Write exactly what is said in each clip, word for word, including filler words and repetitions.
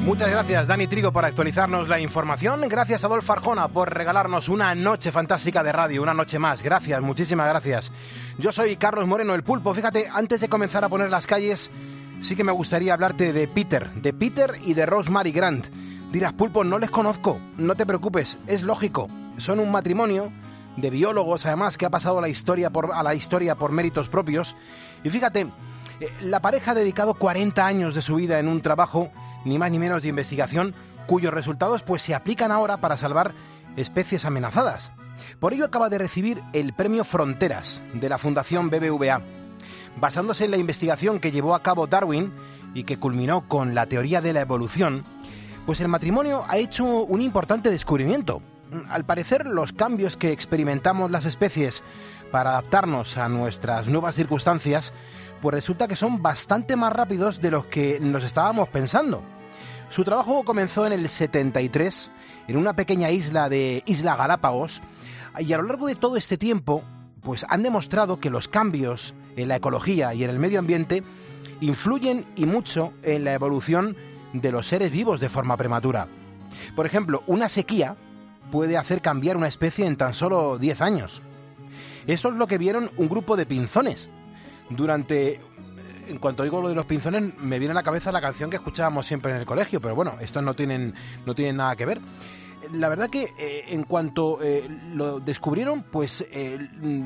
Muchas gracias, Dani Trigo, por actualizarnos la información. Gracias, Adolfo Arjona, por regalarnos una noche fantástica de radio, una noche más. Gracias, muchísimas gracias. Yo soy Carlos Moreno, el Pulpo. Fíjate, antes de comenzar a poner las calles, sí que me gustaría hablarte de Peter, de Peter y de Rosemary Grant. Dirás, Pulpo, no les conozco. No te preocupes, es lógico. Son un matrimonio de biólogos, además, que ha pasado a la historia por, a la historia por méritos propios. Y fíjate, la pareja ha dedicado cuarenta años de su vida en un trabajo ni más ni menos de investigación, cuyos resultados pues se aplican ahora para salvar especies amenazadas. Por ello acaba de recibir el premio Fronteras de la Fundación B B V A. Basándose en la investigación que llevó a cabo Darwin y que culminó con la teoría de la evolución, pues el matrimonio ha hecho un importante descubrimiento. Al parecer, los cambios que experimentamos las especies para adaptarnos a nuestras nuevas circunstancias, pues resulta que son bastante más rápidos de los que nos estábamos pensando. Su trabajo comenzó en el setenta y tres, en una pequeña isla de Isla Galápagos, y a lo largo de todo este tiempo, pues han demostrado que los cambios en la ecología y en el medio ambiente influyen y mucho en la evolución de los seres vivos de forma prematura. Por ejemplo, una sequía puede hacer cambiar una especie en tan solo diez años. Eso es lo que vieron un grupo de pinzones. Durante... En cuanto oigo lo de los pinzones, me viene a la cabeza la canción que escuchábamos siempre en el colegio, pero bueno, estos no tienen, no tienen nada que ver. La verdad que eh, en cuanto eh, lo descubrieron, pues eh,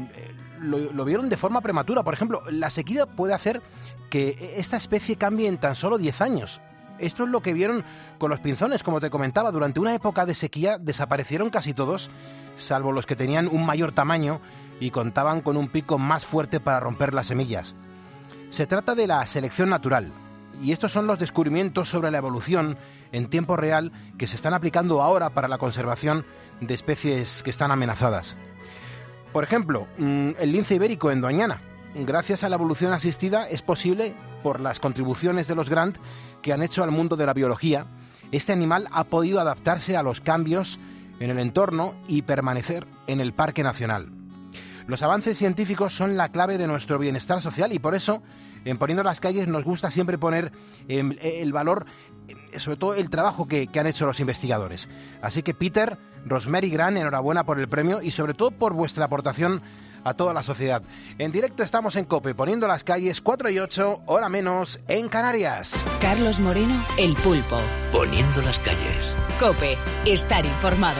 lo, lo vieron de forma prematura. Por ejemplo, la sequía puede hacer que esta especie cambie en tan solo diez años. Esto es lo que vieron con los pinzones, como te comentaba. Durante una época de sequía desaparecieron casi todos, salvo los que tenían un mayor tamaño y contaban con un pico más fuerte para romper las semillas. Se trata de la selección natural, y estos son los descubrimientos sobre la evolución en tiempo real que se están aplicando ahora para la conservación de especies que están amenazadas. Por ejemplo, el lince ibérico en Doñana. Gracias a la evolución asistida es posible, por las contribuciones de los Grant que han hecho al mundo de la biología, este animal ha podido adaptarse a los cambios en el entorno y permanecer en el Parque Nacional. Los avances científicos son la clave de nuestro bienestar social y por eso, en Poniendo las Calles, nos gusta siempre poner eh, el valor, eh, sobre todo el trabajo que, que han hecho los investigadores. Así que Peter, Rosemary Grant, enhorabuena por el premio y sobre todo por vuestra aportación a toda la sociedad. En directo estamos en COPE, Poniendo las Calles, cuatro y ocho, hora menos, en Canarias. Carlos Moreno, el Pulpo. Poniendo las Calles. COPE, estar informado.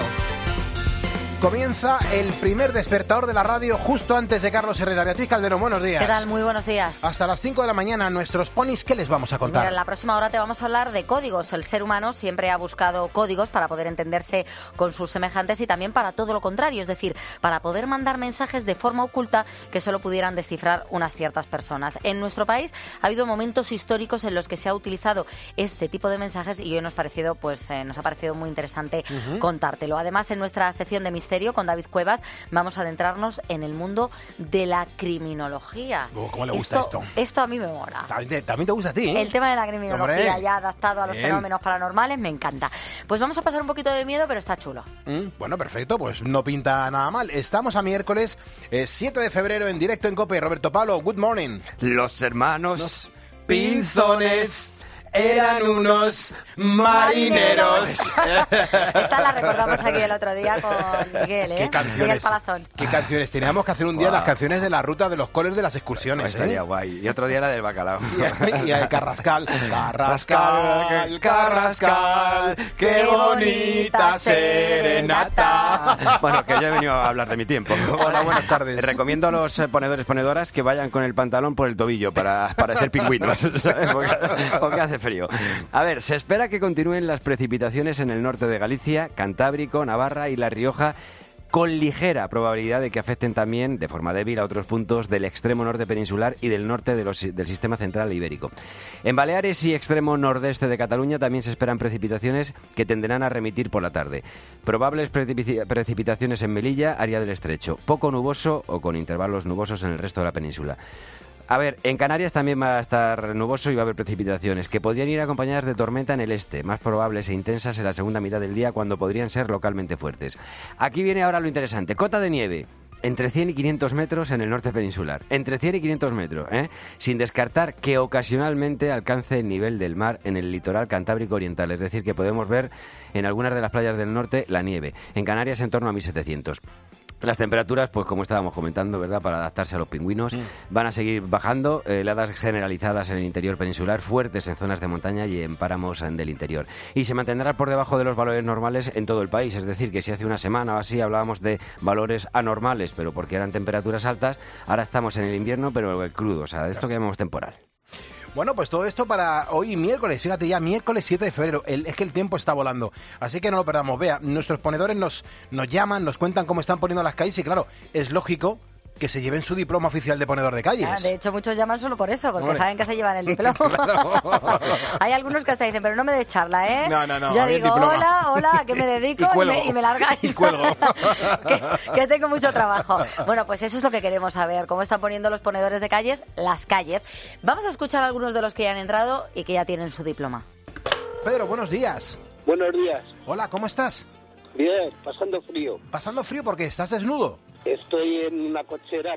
Comienza el primer despertador de la radio justo antes de Carlos Herrera. Beatriz Calderón, buenos días. ¿Qué tal? Muy buenos días. Hasta las cinco de la mañana, nuestros ponis, ¿qué les vamos a contar? Mira, en la próxima hora te vamos a hablar de códigos. El ser humano siempre ha buscado códigos para poder entenderse con sus semejantes y también para todo lo contrario, es decir, para poder mandar mensajes de forma oculta que solo pudieran descifrar unas ciertas personas. En nuestro país ha habido momentos históricos en los que se ha utilizado este tipo de mensajes y hoy nos, parecido, pues, eh, nos ha parecido muy interesante uh-huh. contártelo. Además, en nuestra sección de misterio con David Cuevas vamos a adentrarnos en el mundo de la criminología. Oh, ¿cómo le gusta esto? Esto, esto a mí me mola. ¿También, también te gusta a ti? ¿eh? El tema de la criminología, Hombre. ya adaptado a los Bien. fenómenos paranormales, me encanta. Pues vamos a pasar un poquito de miedo, pero está chulo. Mm, bueno, perfecto, pues no pinta nada mal. Estamos a miércoles eh, siete de febrero en directo en COPE. Roberto Pablo, good morning. Los hermanos Los pinzones eran unos marineros. Esta la recordamos aquí el otro día con Miguel, ¿eh? ¿Qué canciones? Miguel Palazón. ¿Qué canciones? Teníamos que hacer un día Wow. las canciones de la ruta de los coles de las excursiones, Pues ¿eh? estaría guay. Y otro día la del bacalao. Y el Carrascal. Carrascal, Carrascal, qué bonita serenata. Bueno, que yo he venido a hablar de mi tiempo. Hola, buenas tardes. Recomiendo a los eh, ponedores ponedoras que vayan con el pantalón por el tobillo para parecer pingüinos, ¿sabes? Porque, porque hace frío. A ver, se espera que continúen las precipitaciones en el norte de Galicia, Cantábrico, Navarra y La Rioja, con ligera probabilidad de que afecten también de forma débil a otros puntos del extremo norte peninsular y del norte de los, del sistema central ibérico. En Baleares y extremo nordeste de Cataluña también se esperan precipitaciones que tenderán a remitir por la tarde. Probables precipi- precipitaciones en Melilla, área del Estrecho. Poco nuboso o con intervalos nubosos en el resto de la península. A ver, en Canarias también va a estar nuboso y va a haber precipitaciones, que podrían ir acompañadas de tormenta en el este, más probables e intensas en la segunda mitad del día, cuando podrían ser localmente fuertes. Aquí viene ahora lo interesante. Cota de nieve. Entre cien y quinientos metros en el norte peninsular. Entre cien y quinientos metros, ¿eh? Sin descartar que ocasionalmente alcance el nivel del mar en el litoral cantábrico oriental. Es decir, que podemos ver en algunas de las playas del norte la nieve. En Canarias en torno a mil setecientos. Las temperaturas, pues como estábamos comentando, ¿verdad?, para adaptarse a los pingüinos, mm. van a seguir bajando, eh, heladas generalizadas en el interior peninsular, fuertes en zonas de montaña y en páramos del interior. Y se mantendrá por debajo de los valores normales en todo el país, es decir, que si hace una semana o así hablábamos de valores anormales, pero porque eran temperaturas altas, ahora estamos en el invierno, pero el crudo, o sea, de esto que llamamos temporal. Bueno, pues todo esto para hoy miércoles, fíjate ya, miércoles siete de febrero, el, es que el tiempo está volando, así que no lo perdamos. Vea, nuestros ponedores nos, nos llaman, nos cuentan cómo están poniendo las calles y claro, es lógico que se lleven su diploma oficial de ponedor de calles. Ah, de hecho, muchos llaman solo por eso, porque Hombre. saben que se llevan el diploma. Claro. Hay algunos que hasta dicen, pero no me de charla, ¿eh? No, no, no. Yo digo, hola, hola, ¿a qué me dedico? Y, y, y, me, y me largáis. Y cuelgo. que, que tengo mucho trabajo. Bueno, pues eso es lo que queremos saber, cómo están poniendo los ponedores de calles las calles. Vamos a escuchar a algunos de los que ya han entrado y que ya tienen su diploma. Pedro, buenos días. Buenos días. Hola, ¿cómo estás? Bien, pasando frío. ¿Pasando frío porque estás desnudo? Estoy en una cochera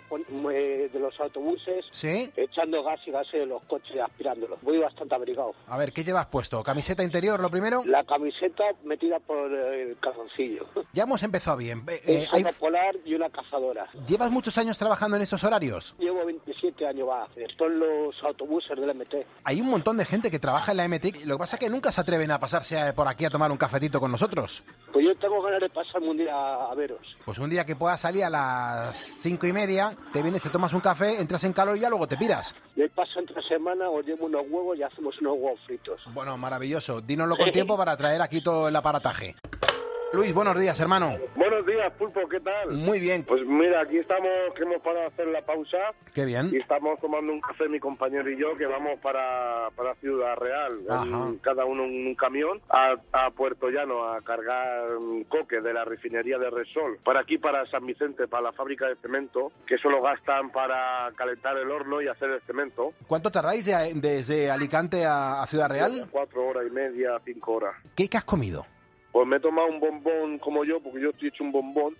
de los autobuses, ¿Sí? echando gas y gases de los coches y aspirándolo. Voy bastante abrigado. A ver, ¿qué llevas puesto? ¿Camiseta interior, lo primero? La camiseta metida por el calzoncillo. Ya hemos empezado bien. Eh, un hay... polar y una cazadora. ¿Llevas muchos años trabajando en estos horarios? Llevo veintisiete años va a hacer. Son los autobuses del M T. Hay un montón de gente que trabaja en la M T. Lo que pasa es que nunca se atreven a pasarse por aquí a tomar un cafetito con nosotros. Pues yo tengo ganas de pasarme un día a veros. Pues un día que puedas salir a las cinco y media, te vienes, te tomas un café, entras en calor y ya luego te piras. Y paso entre semana, os llevo unos huevos y hacemos unos huevos fritos. Bueno, maravilloso. Dínoslo con tiempo para traer aquí todo el aparataje. Luis, buenos días, hermano. Buenos días, Pulpo, ¿qué tal? Muy bien. Pues mira, aquí estamos, que hemos parado a hacer la pausa. Qué bien. Y estamos tomando un café, mi compañero y yo, que vamos para, para Ciudad Real, en, cada uno en un camión, a, a Puerto Llano, a cargar coque de la refinería de Repsol, para aquí, para San Vicente, para la fábrica de cemento, que eso lo gastan para calentar el horno y hacer el cemento. ¿Cuánto tardáis de, desde Alicante a, a Ciudad Real? Cuatro horas y media, cinco horas. ¿Qué, qué has comido? Pues me he tomado un bombón como yo, porque yo estoy hecho un bombón,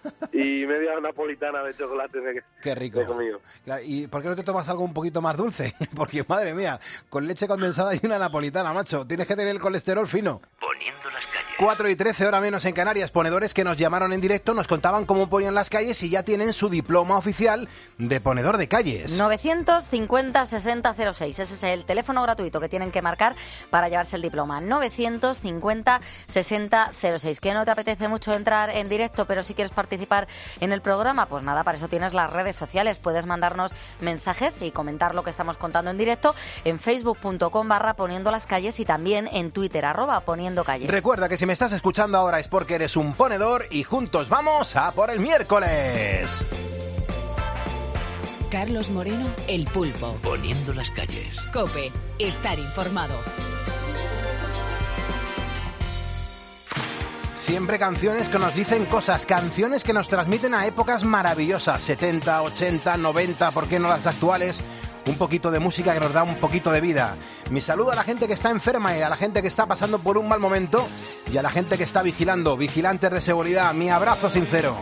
y media napolitana de chocolate de, Qué rico. he comido. ¿Y por qué no te tomas algo un poquito más dulce? Porque, madre mía, con leche condensada y una napolitana, macho, tienes que tener el colesterol fino. Poniendo las calles. cuatro y trece, hora menos en Canarias. Ponedores que nos llamaron en directo, nos contaban cómo ponían las calles y ya tienen su diploma oficial de ponedor de calles. novecientos cincuenta sesenta cero seis. Ese es el teléfono gratuito que tienen que marcar para llevarse el diploma. novecientos cincuenta sesenta cero seis. ¿Que no te apetece mucho entrar en directo, pero si quieres participar en el programa? Pues nada, para eso tienes las redes sociales. Puedes mandarnos mensajes y comentar lo que estamos contando en directo en facebook.com barra poniendo las calles y también en Twitter, arroba poniendo calles. Recuerda que si me estás escuchando ahora es porque eres un ponedor y juntos vamos a por el miércoles. Carlos Moreno, El Pulpo. Poniendo las calles. COPE, estar informado. Siempre canciones que nos dicen cosas, canciones que nos transmiten a épocas maravillosas, setenta, ochenta, noventa, ¿por qué no las actuales? Un poquito de música que nos da un poquito de vida. Mi saludo a la gente que está enferma y a la gente que está pasando por un mal momento y a la gente que está vigilando, vigilantes de seguridad. Mi abrazo sincero.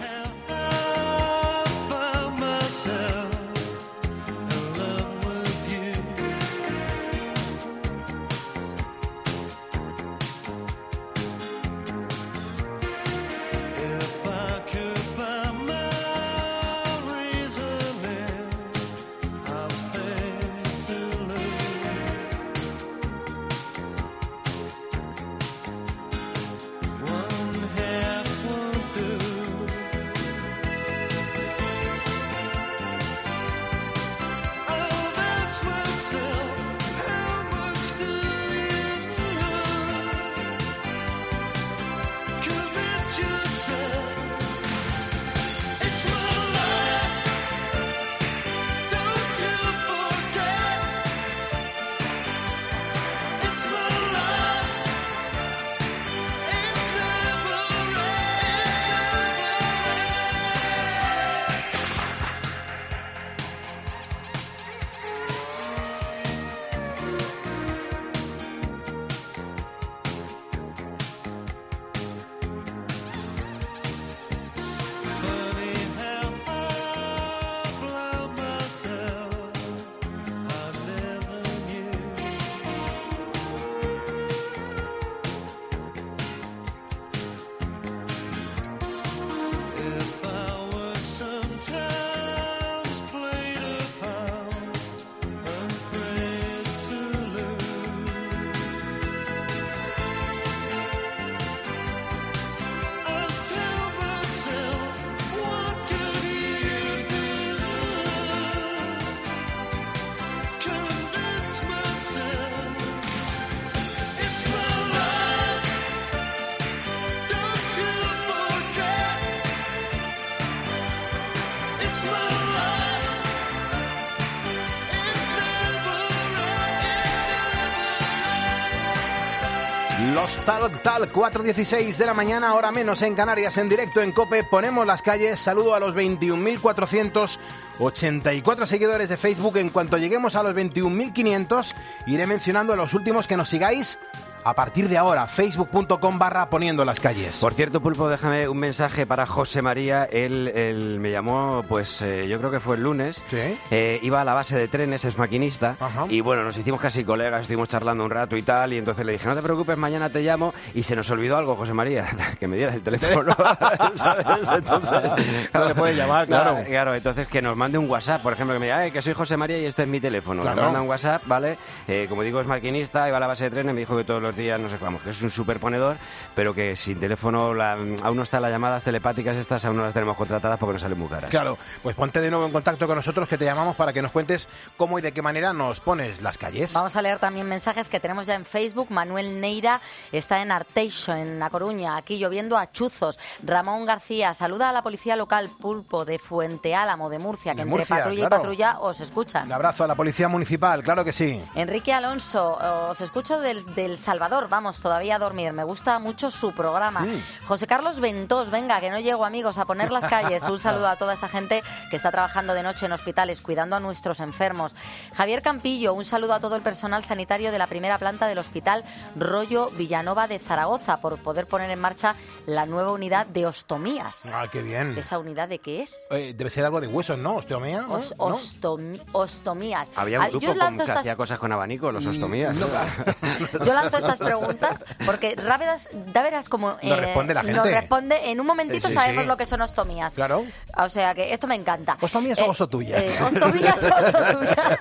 Los Talk Talk, cuatro dieciséis de la mañana, hora menos en Canarias, en directo en COPE. Ponemos las calles. Saludo a los veintiún mil cuatrocientos ochenta y cuatro seguidores de Facebook. En cuanto lleguemos a los veintiún mil quinientos, iré mencionando a los últimos que nos sigáis a partir de ahora. Facebook.com barra poniendo las calles. Por cierto, Pulpo, déjame un mensaje para José María. Él, él me llamó, pues eh, yo creo que fue el lunes. ¿Sí? Eh, iba a la base de trenes, es maquinista. Ajá. Y bueno, nos hicimos casi colegas, estuvimos charlando un rato y tal. Y entonces le dije, no te preocupes, mañana te llamo. Y se nos olvidó algo, José María, que me dieras el teléfono. ¿Sabes? Entonces, no le puedes llamar, claro. claro. Claro, entonces que nos mande un WhatsApp, por ejemplo, que me diga, que soy José María y este es mi teléfono. Claro. Me manda un WhatsApp, ¿vale? Eh, como digo, es maquinista, iba a la base de trenes, me dijo que todos los días, no sé, vamos, que es un superponedor, pero que sin teléfono la, aún no están las llamadas telepáticas estas, aún no las tenemos contratadas porque nos salen muy caras. Claro, pues ponte de nuevo en contacto con nosotros, que te llamamos para que nos cuentes cómo y de qué manera nos pones las calles. Vamos a leer también mensajes que tenemos ya en Facebook. Manuel Neira está en Arteixo, en La Coruña, aquí lloviendo a chuzos. Ramón García saluda a la policía local Pulpo de Fuente Álamo, de Murcia, que de entre Murcia, patrulla claro. y patrulla os escuchan. Un abrazo a la policía municipal, claro que sí. Enrique Alonso, os escucho del, del Salvador, vamos, todavía a dormir, me gusta mucho su programa. Mm. José Carlos Ventós, venga, que no llego, amigos, a poner las calles. Un saludo a toda esa gente que está trabajando de noche en hospitales, cuidando a nuestros enfermos. Javier Campillo, un saludo a todo el personal sanitario de la primera planta del Hospital Rollo Villanova de Zaragoza, por poder poner en marcha la nueva unidad de ostomías. Ah, qué bien. ¿Esa unidad de qué es? Eh, debe ser algo de huesos, ¿no? ¿Ostomía? ¿No? Os, ostomi, ostomías. Había un Ah, grupo yo con, que estas... hacía cosas con abanico, los ostomías. No. Yo lanzo estas preguntas porque rápidas, da veras como nos eh, responde la gente. Nos responde en un momentito, sí, sabemos sí. lo que son ostomías. Claro. O sea que esto me encanta. ¿Ostomías eh, o osotuyas? Eh, ostomías o osotuyas.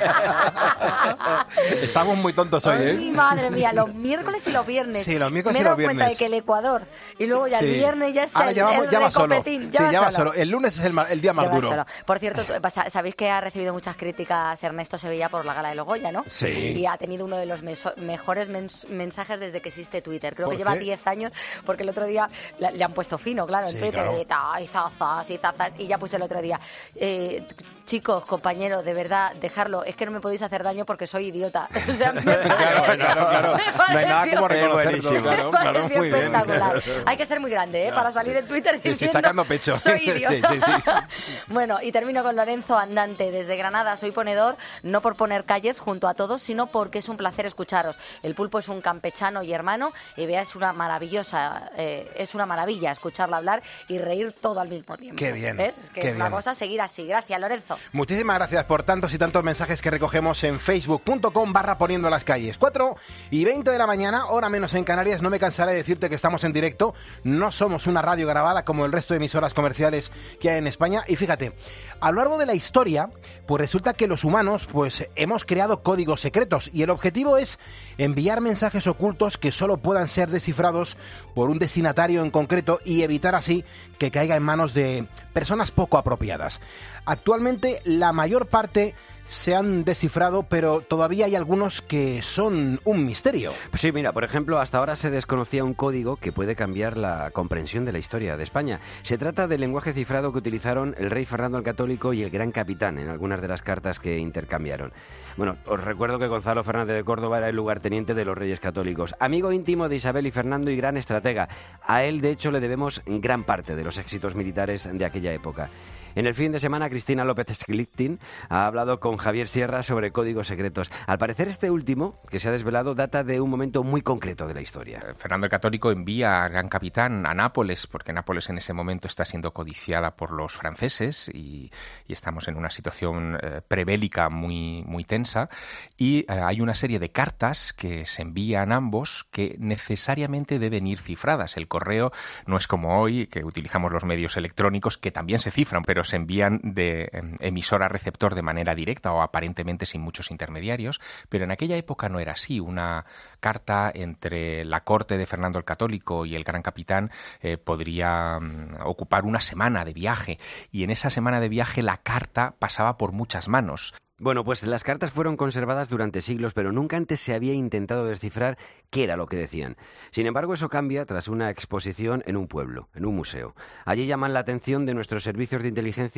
Estamos muy tontos hoy, ¿eh? Ay, madre mía, los miércoles y los viernes. Sí, los miércoles me y los he dado cuenta viernes. de que el Ecuador y luego ya sí. el viernes ya es Ahora el, ya, vamos, el ya va solo. recopetín, Sí, ya va ya va solo. solo. El lunes es el, el día más Ya va duro. solo. Por cierto, sabéis que ha recibido muchas críticas Ernesto Sevilla por la gala de los Goya, ¿no? Sí. Y ha tenido uno de los meso- mejores mens- mensajes desde que existe Twitter. Creo ¿Por que lleva qué? diez años, porque el otro día le, le han puesto fino, claro, en Sí, Twitter. claro. Y, ta, y zazas, y zazas. Y ya puse el otro día. Eh, chicos, compañeros, de verdad, dejarlo. Es que no me podéis hacer daño porque soy idiota. O sea, me Claro, claro, claro. me No hay nada como pareció- reconocerlo. Claro, me claro, pareció muy bien. espectacular. Hay que ser muy grande, ¿eh? Ya. Para salir en Twitter Sí, sí, diciendo sacando pecho. soy Sí, idiota. sí, sí. Bueno, y termino con Lorenzo Andante desde Granada. Soy ponedor, no por poner calles junto a todos, sino porque es un placer escucharos. El Pulpo es un campechano y hermano, y Bea es una maravillosa, eh, es una maravilla escucharla hablar y reír todo al mismo tiempo. Qué bien, ¿Ves? Es que qué es una bien. cosa seguir así. Gracias, Lorenzo. Muchísimas gracias por tantos y tantos mensajes que recogemos en facebook.com barra poniendo las calles. cuatro y veinte de la mañana, hora menos en Canarias. No me cansaré de decirte que estamos en directo. No somos una radio grabada como el resto de emisoras comerciales que hay en España. Y fíjate, a lo largo de la historia, pues resulta que los humanos pues hemos creado códigos secretos y el objetivo es enviar mensajes ocultos que solo puedan ser descifrados por un destinatario en concreto y evitar así que caiga en manos de personas poco apropiadas. Actualmente la mayor parte se han descifrado, pero todavía hay algunos que son un misterio. Pues sí, mira, por ejemplo, hasta ahora se desconocía un código que puede cambiar la comprensión de la historia de España. Se trata del lenguaje cifrado que utilizaron el rey Fernando el Católico y el Gran Capitán en algunas de las cartas que intercambiaron. Bueno, os recuerdo que Gonzalo Fernández de Córdoba era el lugarteniente de los Reyes Católicos, amigo íntimo de Isabel y Fernando y gran estratega. A él, de hecho, le debemos gran parte de los éxitos militares de aquella época. En el fin de semana, Cristina López Schlichting ha hablado con Javier Sierra sobre códigos secretos. Al parecer, este último, que se ha desvelado, data de un momento muy concreto de la historia. Fernando el Católico envía al Gran Capitán a Nápoles, porque Nápoles en ese momento está siendo codiciada por los franceses y, y estamos en una situación eh, prebélica muy, muy tensa. Y eh, hay una serie de cartas que se envían ambos que necesariamente deben ir cifradas. El correo no es como hoy, que utilizamos los medios electrónicos, que también se cifran, pero se envían de eh, emisor a receptor de manera directa o aparentemente sin muchos intermediarios, pero en aquella época no era así. Una carta entre la corte de Fernando el Católico y el Gran Capitán eh, podría um, ocupar una semana de viaje, y en esa semana de viaje la carta pasaba por muchas manos. Bueno, pues las cartas fueron conservadas durante siglos, pero nunca antes se había intentado descifrar qué era lo que decían. Sin embargo, eso cambia tras una exposición en un pueblo, en un museo. Allí llaman la atención de nuestros servicios de inteligencia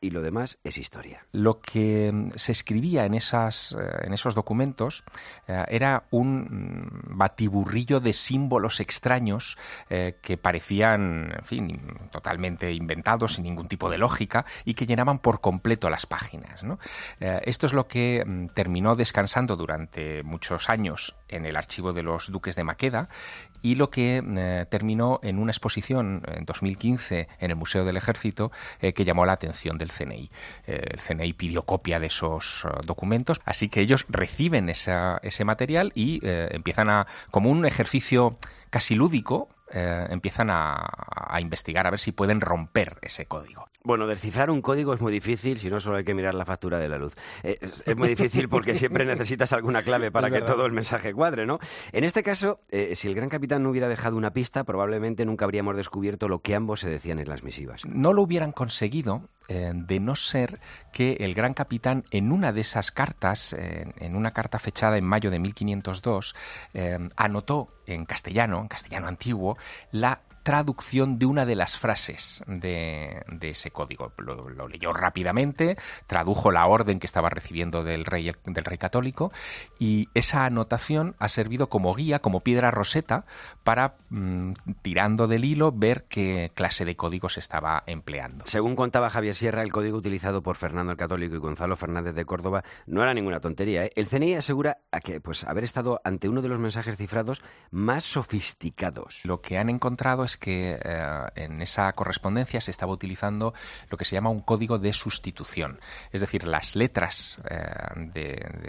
y lo demás es historia. Lo que se escribía en, esas, en esos documentos eh, era un batiburrillo de símbolos extraños eh, que parecían, en fin, totalmente inventados, sin ningún tipo de lógica, y que llenaban por completo las páginas, ¿no? Eh, esto es lo que mm, terminó descansando durante muchos años en el archivo de los duques de Maqueda, y lo que eh, terminó en una exposición en dos mil quince en el Museo del Ejército eh, que llamó la atención del C N I. Eh, el C N I pidió copia de esos uh, documentos, así que ellos reciben esa, ese material y eh, empiezan a, como un ejercicio casi lúdico, eh, empiezan a, a investigar a ver si pueden romper ese código. Bueno, descifrar un código es muy difícil, si no solo hay que mirar la factura de la luz. Eh, es, es muy difícil porque siempre necesitas alguna clave para que todo el mensaje cuadre, ¿no? En este caso, eh, si el gran capitán no hubiera dejado una pista, probablemente nunca habríamos descubierto lo que ambos se decían en las misivas. No lo hubieran conseguido eh, de no ser que el gran capitán en una de esas cartas, eh, en una carta fechada en mayo de mil quinientos dos, eh, anotó en castellano, en castellano antiguo, la traducción de una de las frases de, de ese código. Lo, lo leyó rápidamente, tradujo la orden que estaba recibiendo del rey, del rey católico, y esa anotación ha servido como guía, como piedra roseta, para, mmm, tirando del hilo, ver qué clase de código se estaba empleando. Según contaba Javier Sierra, el código utilizado por Fernando el Católico y Gonzalo Fernández de Córdoba no era ninguna tontería, ¿eh? El C N I asegura a que, pues, haber estado ante uno de los mensajes cifrados más sofisticados. Lo que han encontrado es que eh, en esa correspondencia se estaba utilizando lo que se llama un código de sustitución. Es decir, las letras eh, de,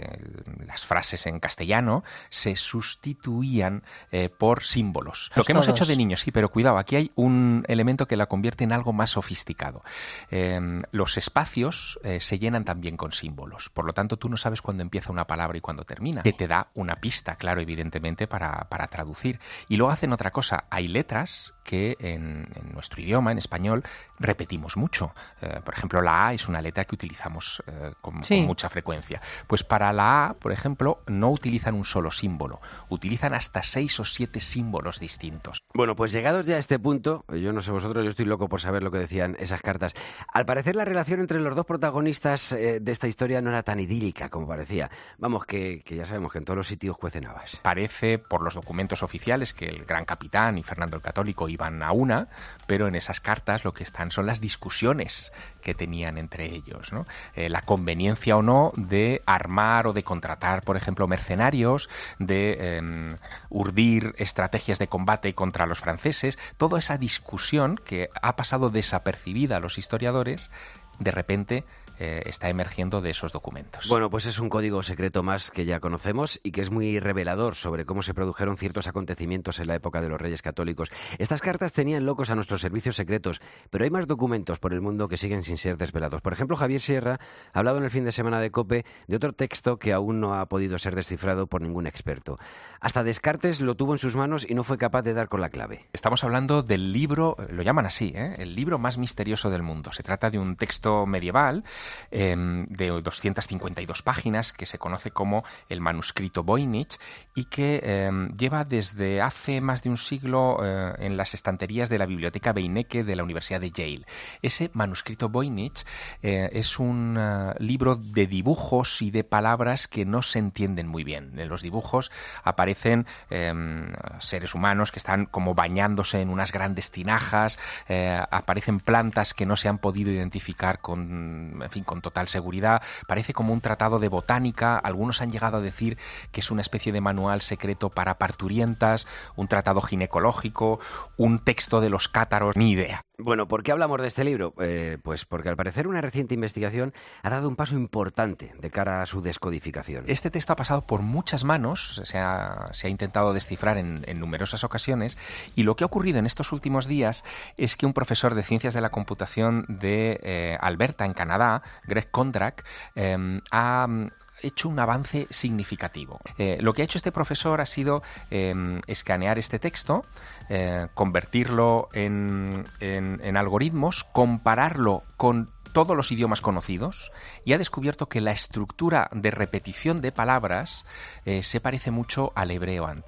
de las frases en castellano se sustituían eh, por símbolos. Lo que hemos hecho de niños, sí, pero cuidado, aquí hay un elemento que la convierte en algo más sofisticado. Eh, los espacios eh, se llenan también con símbolos. Por lo tanto, tú no sabes cuándo empieza una palabra y cuándo termina, que te da una pista, claro, evidentemente, para, para traducir. Y luego hacen otra cosa. Hay letras que en, en nuestro idioma, en español, repetimos mucho. Eh, por ejemplo, la A es una letra que utilizamos eh, con, sí. con mucha frecuencia. Pues para la A, por ejemplo, no utilizan un solo símbolo, utilizan hasta seis o siete símbolos distintos. Bueno, pues llegados ya a este punto, yo no sé vosotros, yo estoy loco por saber lo que decían esas cartas. Al parecer la relación entre los dos protagonistas eh, de esta historia no era tan idílica como parecía. Vamos, que, que ya sabemos que en todos los sitios cuecen habas. Parece, por los documentos oficiales, que el gran capitán y Fernando el Católico iban a una, pero en esas cartas lo que están son las discusiones que tenían entre ellos, ¿no? Eh, la conveniencia o no de armar o de contratar, por ejemplo, mercenarios, de eh, urdir estrategias de combate contra los franceses. Toda esa discusión que ha pasado desapercibida a los historiadores, de repente eh, está emergiendo de esos documentos. Bueno, pues es un código secreto más que ya conocemos y que es muy revelador sobre cómo se produjeron ciertos acontecimientos en la época de los Reyes Católicos. Estas cartas tenían locos a nuestros servicios secretos, pero hay más documentos por el mundo que siguen sin ser desvelados. Por ejemplo, Javier Sierra ha hablado en el fin de semana de COPE de otro texto que aún no ha podido ser descifrado por ningún experto. Hasta Descartes lo tuvo en sus manos y no fue capaz de dar con la clave. Estamos hablando del libro, lo llaman así, ¿eh? el libro más misterioso del mundo. Se trata de un texto medieval eh, de doscientas cincuenta y dos páginas que se conoce como el manuscrito Voynich y que eh, lleva desde hace más de un siglo eh, en las estanterías de la biblioteca Beinecke de la Universidad de Yale. Ese manuscrito Voynich eh, es un uh, libro de dibujos y de palabras que no se entienden muy bien. En los dibujos aparecen eh, seres humanos que están como bañándose en unas grandes tinajas, eh, aparecen plantas que no se han podido identificar con en fin, con total seguridad. Parece como un tratado de botánica. Algunos han llegado a decir que es una especie de manual secreto para parturientas, un tratado ginecológico, un texto de los cátaros, ni idea. Bueno, ¿por qué hablamos de este libro? Eh, pues porque al parecer una reciente investigación ha dado un paso importante de cara a su descodificación. Este texto ha pasado por muchas manos, se ha, se ha intentado descifrar en, en numerosas ocasiones, y lo que ha ocurrido en estos últimos días es que un profesor de Ciencias de la Computación de eh, Alberta, en Canadá, Greg Kondrak, eh, ha hecho un avance significativo. Eh, lo que ha hecho este profesor ha sido eh, escanear este texto, eh, convertirlo en, en, en algoritmos, compararlo con todos los idiomas conocidos y ha descubierto que la estructura de repetición de palabras eh, se parece mucho al hebreo antiguo.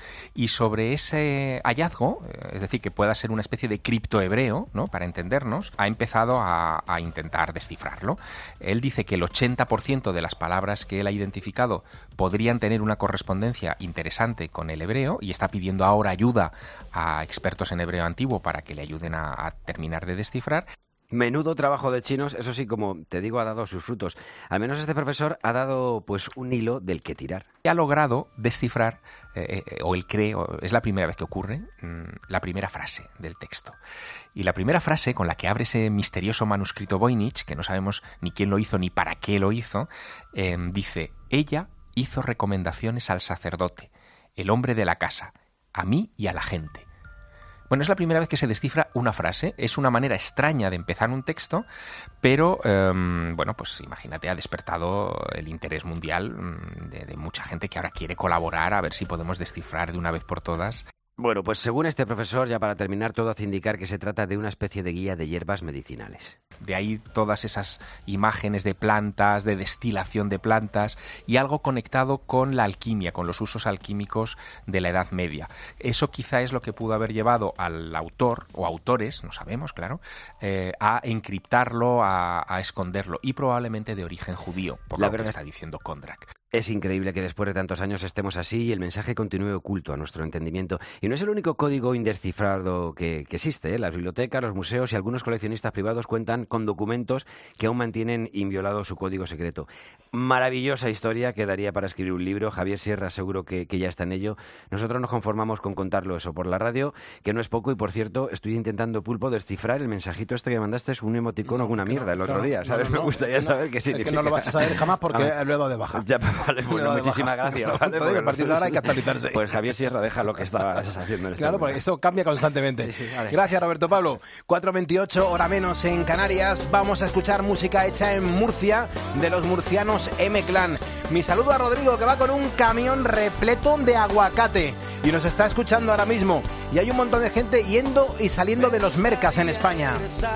Y sobre ese hallazgo, es decir, que pueda ser una especie de criptohebreo, ¿no?, para entendernos, ha empezado a, a intentar descifrarlo. Él dice que el ochenta por ciento de las palabras que él ha identificado podrían tener una correspondencia interesante con el hebreo y está pidiendo ahora ayuda a expertos en hebreo antiguo para que le ayuden a, a terminar de descifrar. Menudo trabajo de chinos, eso sí, como te digo, ha dado sus frutos. Al menos este profesor ha dado pues un hilo del que tirar. Ha logrado descifrar, eh, eh, o él cree, o es la primera vez que ocurre, mmm, la primera frase del texto. Y la primera frase con la que abre ese misterioso manuscrito Voynich, que no sabemos ni quién lo hizo ni para qué lo hizo, eh, dice: ella hizo recomendaciones al sacerdote, el hombre de la casa, a mí y a la gente. Bueno, es la primera vez que se descifra una frase. Es una manera extraña de empezar un texto, pero, eh, bueno, pues imagínate, ha despertado el interés mundial de, de mucha gente que ahora quiere colaborar a ver si podemos descifrar de una vez por todas. Bueno, pues según este profesor, ya para terminar, todo hace indicar que se trata de una especie de guía de hierbas medicinales. De ahí todas esas imágenes de plantas, de destilación de plantas y algo conectado con la alquimia, con los usos alquímicos de la Edad Media. Eso quizá es lo que pudo haber llevado al autor, o autores, no sabemos, claro, eh, a encriptarlo, a, a esconderlo, y probablemente de origen judío, por la lo verdad... que está diciendo Kondrak. Es increíble que después de tantos años estemos así y el mensaje continúe oculto a nuestro entendimiento. Y no es el único código indescifrado que, que existe, ¿eh? Las bibliotecas, los museos y algunos coleccionistas privados cuentan con documentos que aún mantienen inviolado su código secreto. Maravillosa historia que daría para escribir un libro. Javier Sierra seguro que, que ya está en ello. Nosotros nos conformamos con contarlo eso por la radio, que no es poco. Y por cierto, estoy intentando, Pulpo, descifrar el mensajito este que mandaste. Es un emoticono no, alguna mierda no, el otro claro, día, ¿sabes? No, no, Me gustaría no, saber qué significa. Es que no lo vas a saber jamás porque lo he dado de baja. Ya, vale, bueno, muchísimas gracias. ¿Vale? Digo, a partir de ahora hay que actualizarse. Pues Javier Sierra deja lo que estabas haciendo en este Claro, momento. porque esto cambia constantemente. Sí, sí, vale. Gracias, Roberto Pablo. cuatro veintiocho, hora menos en Canarias. Vamos a escuchar música hecha en Murcia de los murcianos M-Clan. Mi saludo a Rodrigo, que va con un camión repleto de aguacate y nos está escuchando ahora mismo. Y hay un montón de gente yendo y saliendo de los mercas en España.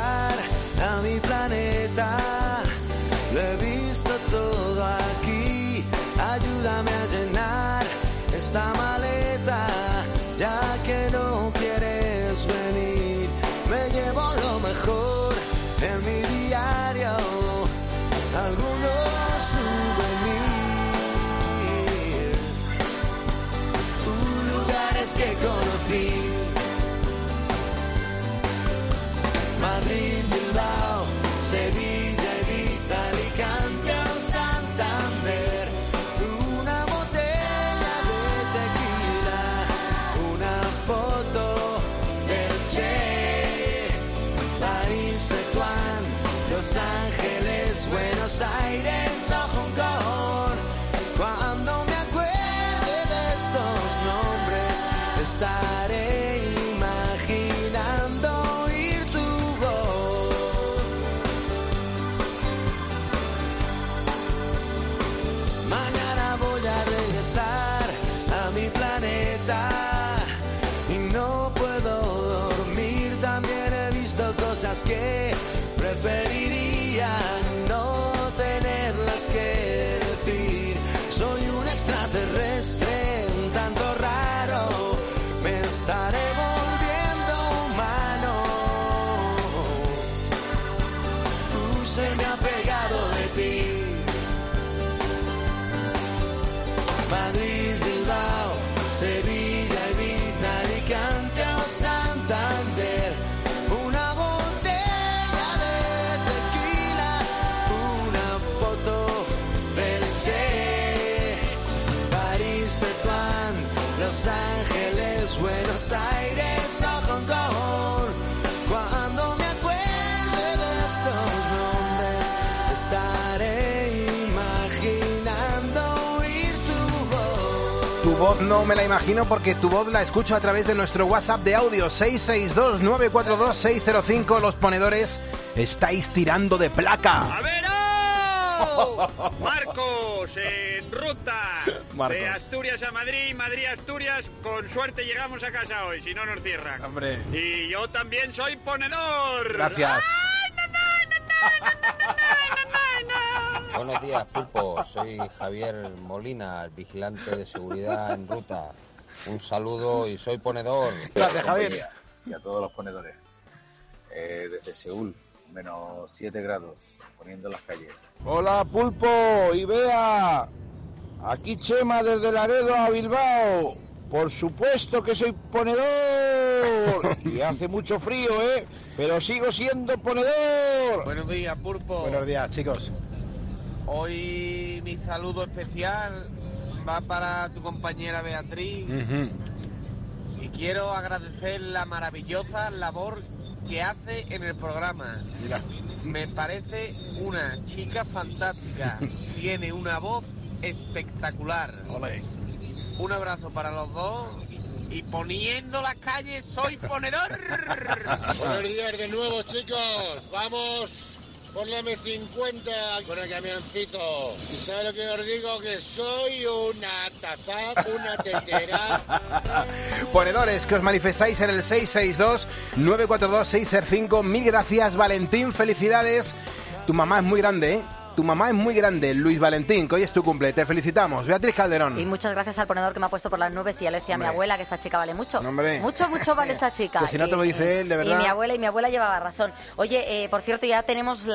A mi planeta, lo he visto todo aquí. Ayúdame a llenar esta maleta, ya que no quieres venir. Me llevo lo mejor en mi diario, algunos souvenirs, lugares que conocí. Madrid, Bilbao, Sevilla, Ibiza, Alicante o Santander. Una botella de tequila, una foto del Che. París, Tetuán, Los Ángeles, Buenos Aires o Hong Kong. Cuando me acuerde de estos nombres, estaré imaginando a mi planeta y no puedo dormir. También he visto cosas que preferiría no tenerlas que decir. Soy un extraterrestre un tanto raro, me estaré volviendo humano. Uh, se me ha pegado de ti. Madrid, Bilbao, Sevilla, Ibiza, Alicante o Santander. Una botella de tequila, una foto del Che. París, Tetuán, Los Ángeles, Buenos Aires o Hong Kong. Cuando me acuerde de estos nombres, estaré imaginando. Tu voz no me la imagino porque tu voz la escucho a través de nuestro WhatsApp de audio seis seis dos, nueve cuatro dos, seis cero cinco. Los ponedores estáis tirando de placa. ¡A ver! ¡Oh! Marcos, en ruta Marcos. De Asturias a Madrid, Madrid a Asturias. Con suerte llegamos a casa hoy, si no nos cierran. Hombre. Y yo también soy ponedor. Gracias. ¡Ay, no, no, no, no, no, no, no, no! Buenos días, Pulpo. Soy Javier Molina, el vigilante de seguridad en ruta. Un saludo y soy ponedor. Gracias, Javier. Y a todos los ponedores. Eh, desde Seúl, menos siete grados, poniendo las calles. Hola, Pulpo y Bea. Aquí Chema desde Laredo a Bilbao. Por supuesto que soy ponedor. Y hace mucho frío, ¿eh? Pero sigo siendo ponedor. Buenos días, Pulpo. Buenos días, chicos. Hoy mi saludo especial va para tu compañera Beatriz. Uh-huh. Y quiero agradecer la maravillosa labor que hace en el programa. Mira. Me parece una chica fantástica. Tiene una voz espectacular. Olé. Un abrazo para los dos y poniendo las calles soy ponedor. Buenos días de nuevo, chicos. Vamos por la eme cincuenta con el camioncito. Y sabe lo que os digo, que soy una taza, una tetera. Ponedores, que os manifestáis en el seis seis dos, nueve cuatro dos, seis cero cinco. Mil gracias, Valentín, felicidades. Tu mamá es muy grande, ¿eh? Tu mamá es muy grande, Luis Valentín, que hoy es tu cumple. Te felicitamos. Beatriz Calderón. Y muchas gracias al ponedor que me ha puesto por las nubes y ya le decía a mi abuela que esta chica vale mucho. Hombre. Mucho, mucho vale esta chica. Que si no te lo dice él, de verdad. Y mi abuela y mi abuela llevaba razón. Oye, eh, por cierto, ya tenemos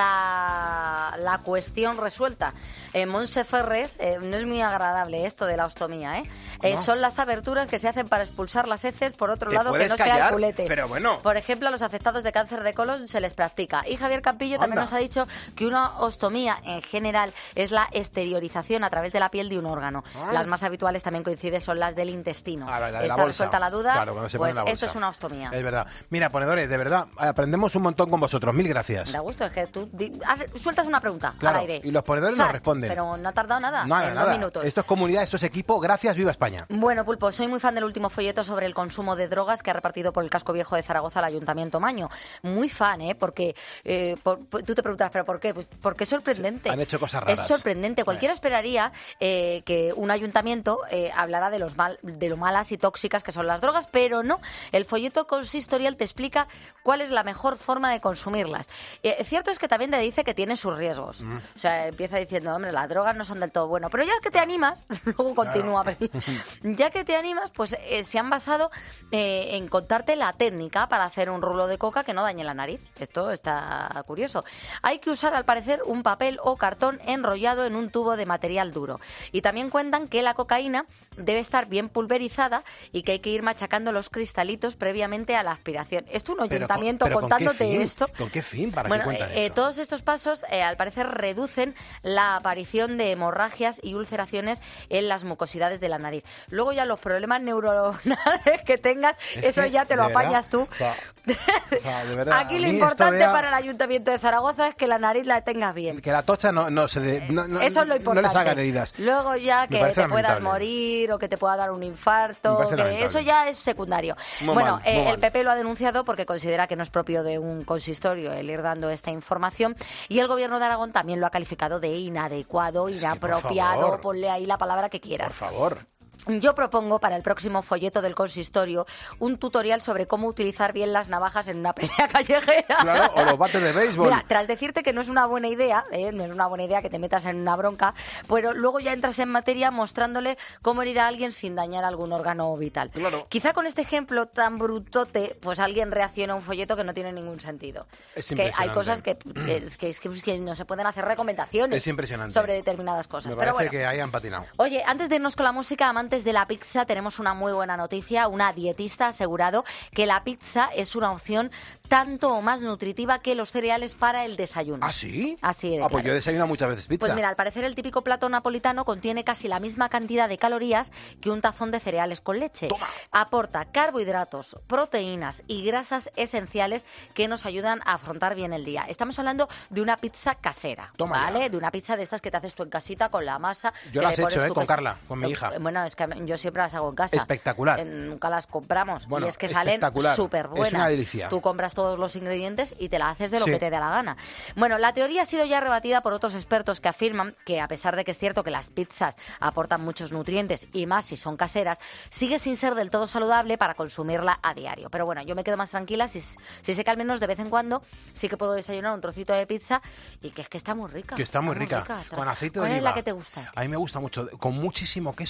la, la cuestión resuelta. En Montse Ferres, eh, no es muy agradable esto de la ostomía, ¿eh? eh no. Son las aberturas que se hacen para expulsar las heces, por otro ¿Te lado, que no callar? sea el culete. Pero bueno. Por ejemplo, a los afectados de cáncer de colon se les practica. Y Javier Campillo Anda. también nos ha dicho que una ostomía, en general, es la exteriorización a través de la piel de un órgano. Ah. Las más habituales también coinciden son las del intestino. Ah, la de la Está bolsa. resuelta la duda, Claro, cuando se pues pone la bolsa. esto es una ostomía. Es verdad. Mira, ponedores, de verdad, aprendemos un montón con vosotros. Mil gracias. Da gusto, es que tú di- hace- sueltas una pregunta Claro, al aire. y los ponedores ¡Zas! nos responden. Pero no ha tardado nada, Nada, en nada. dos minutos. Esto es comunidad, esto es equipo. Gracias, viva España. Bueno, Pulpo, soy muy fan del último folleto sobre el consumo de drogas que ha repartido por el casco viejo de Zaragoza el Ayuntamiento Maño. Muy fan, ¿eh? Porque eh, por- por- tú te preguntas, ¿pero por qué? Pues porque es sorprendente. Han hecho cosas raras. Es sorprendente. Cualquiera esperaría eh, que un ayuntamiento eh, hablara de, los mal, de lo malas y tóxicas que son las drogas, pero no. El folleto consistorial te explica cuál es la mejor forma de consumirlas. Eh, cierto es que también te dice que tiene sus riesgos. Mm. O sea, empieza diciendo, hombre, las drogas no son del todo bueno. Pero ya que te animas, luego continúa, pero ya que te animas, pues eh, se han basado eh, en contarte la técnica para hacer un rulo de coca que no dañe la nariz. Esto está curioso. Hay que usar, al parecer, un papel o cartón enrollado en un tubo de material duro. Y también cuentan que la cocaína debe estar bien pulverizada y que hay que ir machacando los cristalitos previamente a la aspiración. Esto un Pero con- ayuntamiento pero ¿con qué contándote fin? esto. ¿Con qué fin? ¿Para Bueno, qué cuentan eh, eso? todos estos pasos, eh, al parecer, reducen la aparición de hemorragias y ulceraciones en las mucosidades de la nariz. Luego ya los problemas neuronales que tengas, Es eso que, ya te lo de verdad, apañas tú. o sea, o sea, de verdad, Aquí a lo mí importante esto, Bea, para el Ayuntamiento de Zaragoza es que la nariz la tengas bien. que la tocha no, no se de- no, no- Eso es lo no importante. les hagan heridas. Luego ya Me que te parece puedas lamentable. morir o que te pueda dar un Me infarto, parece que lamentable. eso ya es secundario. Muy bueno, mal, muy eh, el mal. P P lo ha denunciado porque considera que no es propio de un consistorio el ir dando esta información, y el Gobierno de Aragón también lo ha calificado de inadecuado, Es que, por inapropiado, favor. ponle ahí la palabra que quieras. Por favor. Yo propongo para el próximo folleto del consistorio un tutorial sobre cómo utilizar bien las navajas en una pelea callejera. Claro, o los bates de béisbol. Mira, tras decirte que no es una buena idea, ¿eh? no es una buena idea que te metas en una bronca, pero luego ya entras en materia mostrándole cómo herir a alguien sin dañar algún órgano vital. Claro. Quizá con este ejemplo tan brutote, pues alguien reacciona a un folleto que no tiene ningún sentido. Es que hay impresionante. cosas que, es que, es que, es que no se pueden hacer recomendaciones Es impresionante. sobre determinadas cosas. Me Pero parece bueno. que hayan patinado. Oye, antes de irnos con la música, amantes de la pizza, tenemos una muy buena noticia. Una dietista ha asegurado que la pizza es una opción tanto o más nutritiva que los cereales para el desayuno. ¿Ah, sí? Así de Ah, pues claro. yo he desayunado muchas veces pizza. Pues mira, al parecer el típico plato napolitano contiene casi la misma cantidad de calorías que un tazón de cereales con leche. Toma. Aporta carbohidratos, proteínas y grasas esenciales que nos ayudan a afrontar bien el día. Estamos hablando de una pizza casera, Toma ¿vale? ya. De una pizza de estas que te haces tú en casita con la masa. Yo que las le he pones hecho, ¿eh? tu Con queso. Carla, con mi hija. Bueno, es que yo siempre las hago en casa. Espectacular. Eh, nunca las compramos. Bueno, y es que salen espectacular. súper buenas. Es una delicia. Tú compras todos los ingredientes y te la haces de lo Sí. que te dé la gana. Bueno, la teoría ha sido ya rebatida por otros expertos que afirman que, a pesar de que es cierto que las pizzas aportan muchos nutrientes y más si son caseras, sigue sin ser del todo saludable para consumirla a diario. Pero bueno, yo me quedo más tranquila si, si sé que al menos de vez en cuando sí que puedo desayunar un trocito de pizza y que es que está muy rica. Que está muy rica. Con aceite de ¿Cuál oliva. es la que te gusta? A mí me gusta mucho. Con muchísimo queso, mucho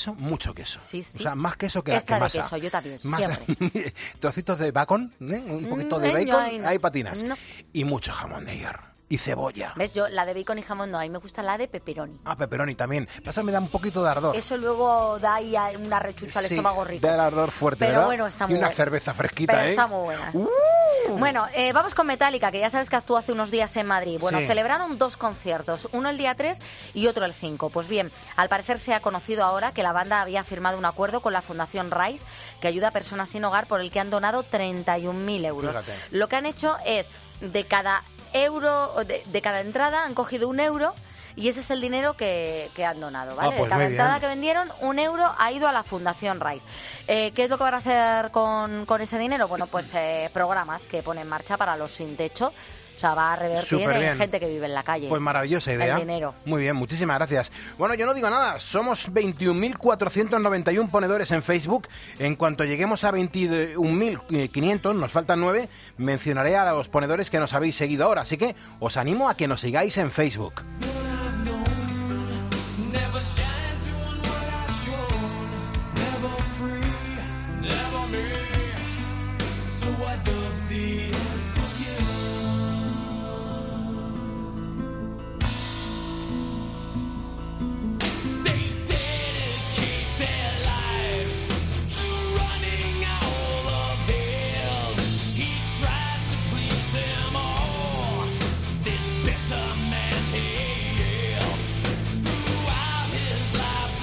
mucho queso. Sí, sí. O sea, más queso que, Esta que masa. de queso, yo también, Más, siempre. trocitos de bacon, ¿eh? Un poquito de Mm, bacon, ay, no. hay patinas. No. Y mucho jamón de york. Y cebolla. ¿Ves? Yo la de bacon y jamón no, a mí me gusta la de pepperoni. Ah, pepperoni también. Pasa, me da un poquito de ardor. Eso luego da ahí a- una rechucha al Sí, estómago rico. da el ardor fuerte, Pero ¿verdad? bueno, está y muy una buena. cerveza fresquita, Pero ¿eh? está muy buena. Uh. Bueno, eh, vamos con Metallica, que ya sabes que actuó hace unos días en Madrid. Bueno, Sí. celebraron dos conciertos, uno el día tres y otro el cinco. Pues bien, al parecer se ha conocido ahora que la banda había firmado un acuerdo con la Fundación RISE, que ayuda a personas sin hogar, por el que han donado treinta y un mil euros. Fíjate. Lo que han hecho es, de cada euro, de, de cada entrada han cogido un euro y ese es el dinero que, que han donado, ¿vale? Ah, pues de cada muy entrada bien. que vendieron, un euro ha ido a la Fundación RISE. Eh, ¿Qué es lo que van a hacer con, con ese dinero? Bueno, pues eh, programas que pone en marcha para los sin techo. O sea, va a revertir Súper bien. en gente que vive en la calle. Pues maravillosa idea. El dinero. Muy bien, muchísimas gracias. Bueno, yo no digo nada, somos veintiún mil cuatrocientos noventa y uno ponedores en Facebook. En cuanto lleguemos a veintiún mil quinientos, nos faltan nueve, mencionaré a los ponedores que nos habéis seguido ahora. Así que os animo a que nos sigáis en Facebook. Never shine doing what I've shown. Never free, never me. So I dug the They dedicate their lives to running all of hills. He tries to please them all. This bitter man he is. Throughout his life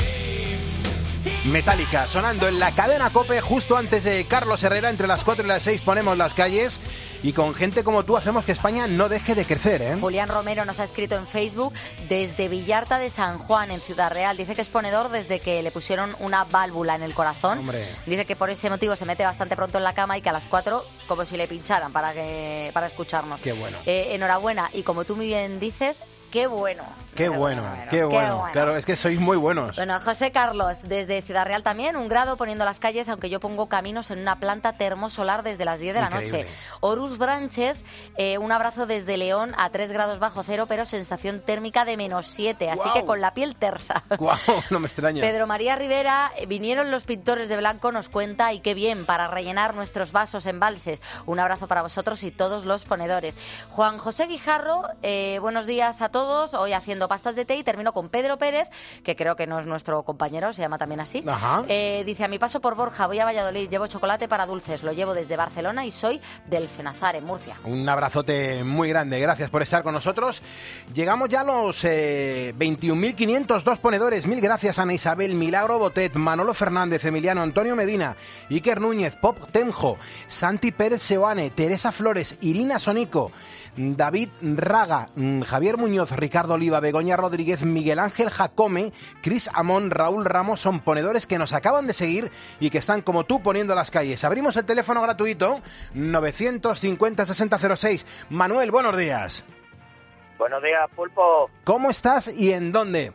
the same. Metallica, sonando en la cadena COPE justo antes de Carlos Herrera. Entre las cuatro y las seis ponemos las calles y con gente como tú hacemos que España no deje de crecer, ¿eh? Julián Romero nos ha escrito en Facebook desde Villarta de San Juan, en Ciudad Real. Dice que es ponedor desde que le pusieron una válvula en el corazón. Hombre. Dice que por ese motivo se mete bastante pronto en la cama y que a las cuatro como si le pincharan para, que, para escucharnos. Qué bueno. Eh, enhorabuena. Y como tú muy bien dices, qué bueno. Qué bueno, qué qué bueno. bueno. Claro, es que sois muy buenos. Bueno, José Carlos, desde Ciudad Real también, un grado poniendo las calles, aunque yo pongo caminos en una planta termosolar desde las diez de la Increíble. noche. Horus Branches, eh, un abrazo desde León a tres grados bajo cero, pero sensación térmica de menos siete, así Guau. que con la piel tersa. Guau, no me extraña. Pedro María Rivera, eh, vinieron los pintores de blanco, nos cuenta, y qué bien, para rellenar nuestros vasos embalses. Un abrazo para vosotros y todos los ponedores. Juan José Guijarro, eh, buenos días a todos, hoy haciendo pastas de té y termino con Pedro Pérez, que creo que no es nuestro compañero, se llama también así. Ajá. Eh, dice, a mi paso por Borja, voy a Valladolid, llevo chocolate para dulces, lo llevo desde Barcelona y soy del Fenazar, en Murcia. Un abrazote muy grande, gracias por estar con nosotros. Llegamos ya a los eh, veintiún mil quinientos dos ponedores. Mil gracias a Ana Isabel, Milagro Botet, Manolo Fernández, Emiliano Antonio Medina, Iker Núñez, Pop Temjo, Santi Pérez Seoane, Teresa Flores, Irina Sonico, David Raga, Javier Muñoz, Ricardo Oliva, Begoña Rodríguez, Miguel Ángel Jacome, Cris Amón, Raúl Ramos. Son ponedores que nos acaban de seguir y que están como tú poniendo las calles. Abrimos el teléfono gratuito novecientos cincuenta sesenta cero seis. Manuel, buenos días. Buenos días, Pulpo. ¿Cómo estás y en dónde?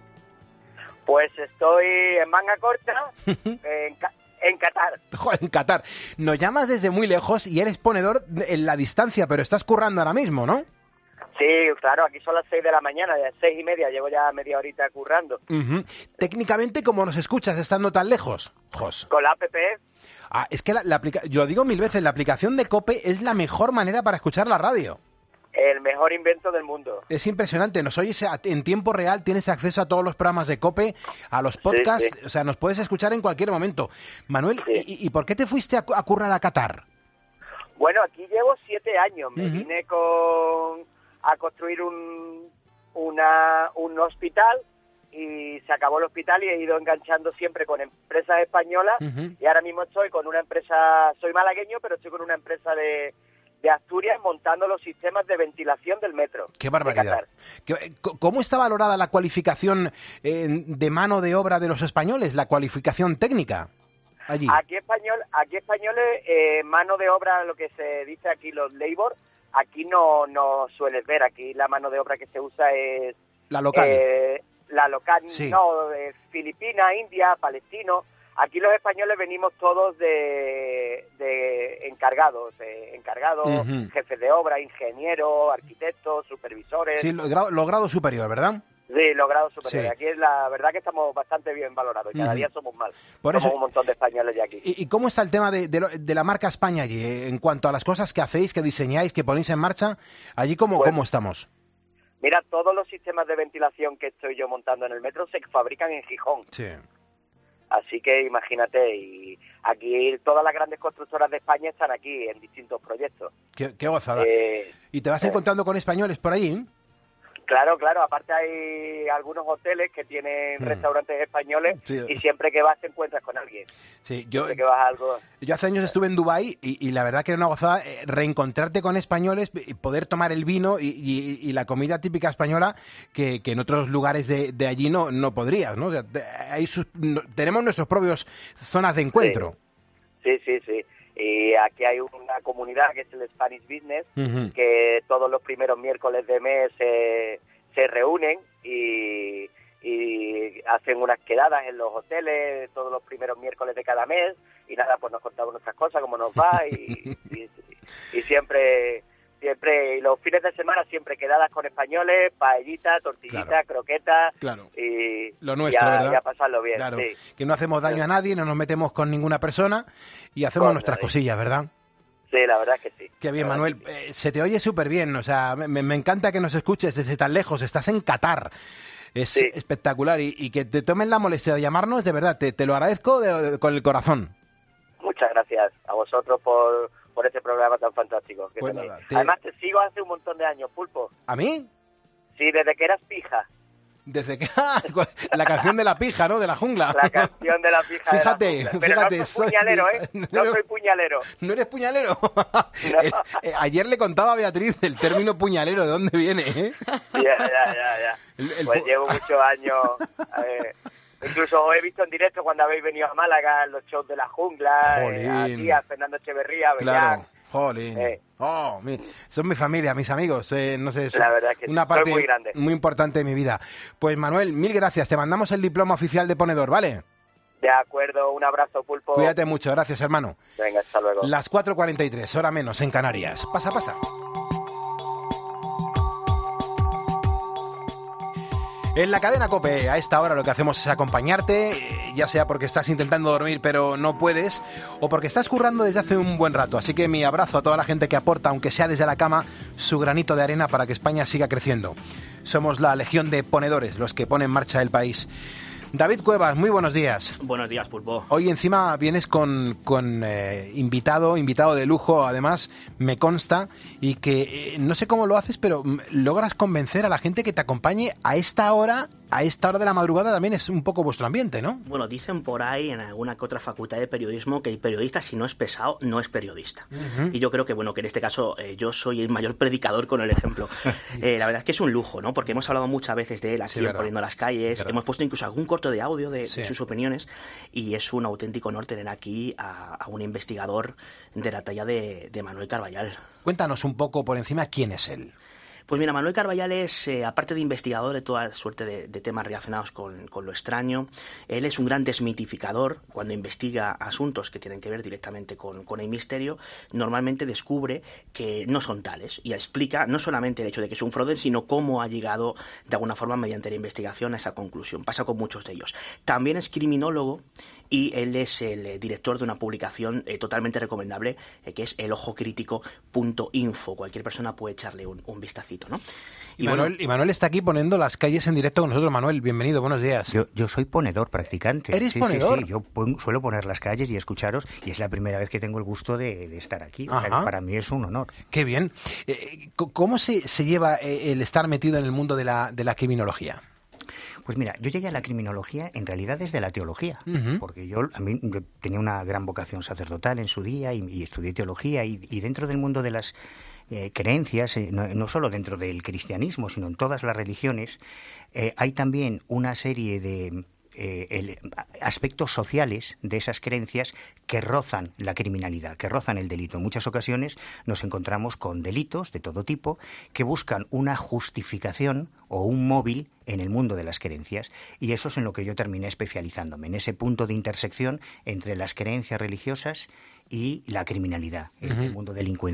Pues estoy en manga corta, en, Ca- en Qatar. Joder, en Qatar. Nos llamas desde muy lejos y eres ponedor en la distancia, pero estás currando ahora mismo, ¿no? Sí, claro, aquí son las seis de la mañana, ya seis y media, llevo ya media horita currando. Uh-huh. Técnicamente, ¿cómo nos escuchas estando tan lejos? Jos. Con la app, Ah, es que la, la aplica- yo lo digo mil veces, la aplicación de COPE es la mejor manera para escuchar la radio. el mejor invento del mundo. Es impresionante, nos oyes a- en tiempo real, tienes acceso a todos los programas de COPE, a los podcasts, Sí, sí. o sea, nos puedes escuchar en cualquier momento. Manuel, ¿y, y por qué te fuiste a, cu- a currar a Qatar? Bueno, aquí llevo siete años. Me Ujú. vine con a construir un, una, un hospital y se acabó el hospital y he ido enganchando siempre con empresas españolas Ujú. y ahora mismo estoy con una empresa, soy malagueño, pero estoy con una empresa de, de Asturias montando los sistemas de ventilación del metro. ¡Qué de barbaridad! Qatar. ¿Qué- ¿Cómo está valorada la cualificación eh, de mano de obra de los españoles, la cualificación técnica allí? Aquí español, aquí españoles, eh, mano de obra, lo que se dice aquí los labor, aquí no, no sueles ver. Aquí la mano de obra que se usa es La local. eh, la local, Sí. no, de Filipinas, India, palestino. Aquí los españoles venimos todos de, de encargados, eh, encargados, Ujú. jefes de obra, ingenieros, arquitectos, supervisores. Sí, los grados lo grado superior, ¿verdad? Sí, los grados superiores. Sí. Aquí es la verdad que estamos bastante bien valorados. Cada Ujú. día somos más. Por somos eso- un montón de españoles ya aquí. ¿Y, y cómo está el tema de, de, lo- de la marca España allí? eh, En cuanto a las cosas que hacéis, que diseñáis, que ponéis en marcha, allí cómo, Pues- cómo estamos. Mira, todos los sistemas de ventilación que estoy yo montando en el metro se fabrican en Gijón. Sí. Así que imagínate, y aquí todas las grandes constructoras de España están aquí en distintos proyectos. Qué, qué gozada. Eh, ¿Y te vas eh. encontrando con españoles por allí? Claro, claro, aparte hay algunos hoteles que tienen Mm. restaurantes españoles Sí. y siempre que vas te encuentras con alguien. Sí, yo, Siempre que vas a algo... yo hace años estuve en Dubái y, y la verdad que era una gozada eh, reencontrarte con españoles y poder tomar el vino y, y- y la comida típica española que, que en otros lugares de, de allí no, no podrías, ¿no? O sea, te- hay sus- no- tenemos nuestros propios zonas de encuentro. Sí, sí, sí. Y aquí hay una comunidad que es el Spanish Business, Ujú. que todos los primeros miércoles de mes se, se reúnen y, y hacen unas quedadas en los hoteles todos los primeros miércoles de cada mes y nada, pues nos contamos nuestras cosas, cómo nos va y, y, y siempre... Siempre, y los fines de semana siempre quedadas con españoles, paellita, tortillita, Claro. croqueta Claro. y, Lo nuestro, y a, ¿verdad? y a pasarlo bien. Claro, Sí. que no hacemos daño a nadie, no nos metemos con ninguna persona y hacemos Con nuestras nadie. cosillas, ¿verdad? Sí, la verdad es que sí. Qué bien, La verdad Manuel. Eh, se te oye súper bien, o sea, me, me encanta que nos escuches desde tan lejos. Estás en Qatar. Es Sí. espectacular. Y, y que te tomen la molestia de llamarnos, de verdad, te, te lo agradezco de- de- con el corazón. Muchas gracias a vosotros por, por este programa tan fantástico que Pues tenéis. nada, te- Además, te sigo hace un montón de años, Pulpo. ¿A mí? Sí, desde que eras pija. Desde que... la canción de la pija, ¿no? De la jungla. La canción de la pija. de la Fíjate, jungla. Pero fíjate, no soy- soy puñalero, ¿eh? No soy puñalero. ¿No eres puñalero? Eh, eh, ayer le contaba a Beatriz el término puñalero, ¿de dónde viene? ¿eh? Ya, ya, ya, ya. El- el Pues pu- llevo muchos años. eh, incluso os he visto en directo cuando habéis venido a Málaga, en los shows de la jungla, eh, Jolín. aquí a Fernando Echeverría, a Claro, Bellán. jolín. Eh. Oh, mi- son mi familia, mis amigos, eh, no sé, son La verdad que sí, una soy parte muy grande. muy importante de mi vida. Pues Manuel, mil gracias, te mandamos el diploma oficial de ponedor, ¿vale? De acuerdo, un abrazo, Pulpo. Cuídate mucho, gracias hermano. Venga, hasta luego. Las cuatro cuarenta y tres, hora menos en Canarias. Pasa, pasa. En la cadena COPE, a esta hora lo que hacemos es acompañarte, eh, ya sea porque estás intentando dormir pero no puedes, o porque estás currando desde hace un buen rato. Así que mi abrazo a toda la gente que aporta, aunque sea desde la cama, su granito de arena para que España siga creciendo. Somos la legión de ponedores, los que ponen en marcha el país. David Cuevas, muy buenos días. Buenos días, Pulpo. Hoy encima vienes con, con eh, invitado, invitado de lujo, además, me consta, y que eh, no sé cómo lo haces, pero mm, logras convencer a la gente que te acompañe a esta hora, a esta hora de la madrugada también es un poco vuestro ambiente, ¿no? Bueno, dicen por ahí en alguna que otra facultad de periodismo que el periodista, si no es pesado, no es periodista. Ujú. Y yo creo que, bueno, que en este caso eh, yo soy el mayor predicador con el ejemplo. Eh, la verdad es que es un lujo, ¿no? Porque hemos hablado muchas veces de él aquí Sí, en verdad. Poniendo las Calles, Verdad. hemos puesto incluso algún corto de audio de, Sí. de sus opiniones, y es un auténtico honor tener aquí a, a un investigador de la talla de, de Manuel Carballal. Cuéntanos un poco por encima quién es él. Pues mira, Manuel Carballal es, eh, aparte de investigador de toda suerte de, de temas relacionados con, con lo extraño, él es un gran desmitificador. Cuando investiga asuntos que tienen que ver directamente con, con el misterio, normalmente descubre que no son tales y explica no solamente el hecho de que es un fraude, sino cómo ha llegado de alguna forma mediante la investigación a esa conclusión. Pasa con muchos de ellos. También es criminólogo y él es el eh, director de una publicación eh, totalmente recomendable eh, que es el ojo crítico punto info. Cualquier persona puede echarle un, un vistacito, ¿no? Y, Y Manuel, bueno, y Manuel está aquí poniendo las calles en directo con nosotros. Manuel, bienvenido, buenos días. Yo, yo soy ponedor practicante. ¿Eres Sí, ponedor? Sí, sí. Yo pon- suelo poner las calles y escucharos, y es la primera vez que tengo el gusto de, de estar aquí. O sea, Ajá. que para mí es un honor. Qué bien. Eh, c- ¿Cómo se, se lleva eh, el estar metido en el mundo de la, de la criminología? Pues mira, yo llegué a la criminología en realidad desde la teología, Ujú. porque yo a mí yo tenía una gran vocación sacerdotal en su día y, y estudié teología, y, y dentro del mundo de las eh, creencias, eh, no, no solo dentro del cristianismo, sino en todas las religiones, eh, hay también una serie de eh, el- aspectos sociales de esas creencias que rozan la criminalidad, que rozan el delito. En muchas ocasiones nos encontramos con delitos de todo tipo que buscan una justificación o un móvil en el mundo de las creencias, y eso es en lo que yo terminé especializándome, en ese punto de intersección entre las creencias religiosas y la criminalidad, el Ujú. mundo delincuencial.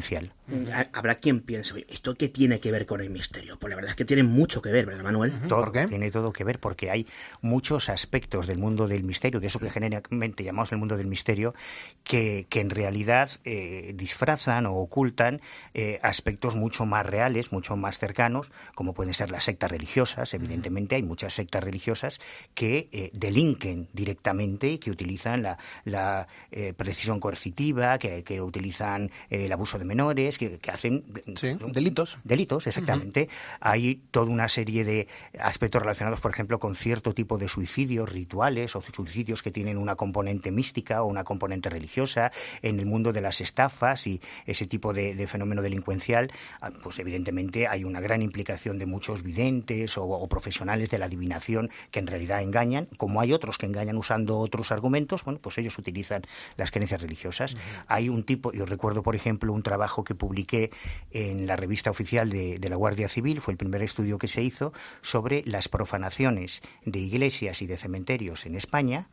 habrá quien piense, ¿esto qué tiene que ver con el misterio? Pues la verdad es que tiene mucho que ver, ¿verdad, Manuel? Todo, ¿por qué? Tiene todo que ver porque hay muchos aspectos del mundo del misterio, de eso que generalmente llamamos el mundo del misterio, que, que en realidad eh, disfrazan o ocultan eh, aspectos mucho más reales, mucho más cercanos, como pueden ser las sectas religiosas. Evidentemente hay muchas sectas religiosas que eh, delinquen directamente, que utilizan la, la eh, precisión coercitiva, que, que utilizan eh, el abuso de menores, que, que hacen... Sí, delitos. Delitos, exactamente. Uh-huh. Hay toda una serie de aspectos relacionados, por ejemplo, con cierto tipo de suicidios rituales o suicidios que tienen una componente mística o una componente religiosa. En el mundo de las estafas y ese tipo de, de fenómeno delincuencial, pues evidentemente hay una gran implicación de muchos videntes o, o profesionales de la adivinación que en realidad engañan, como hay otros que engañan usando otros argumentos. Bueno, pues ellos utilizan las creencias religiosas. Uh-huh. Hay un tipo, yo recuerdo, por ejemplo, un trabajo que publiqué en la revista oficial de, de la Guardia Civil, fue el primer estudio que se hizo sobre las profanaciones de iglesias y de cementerios en España,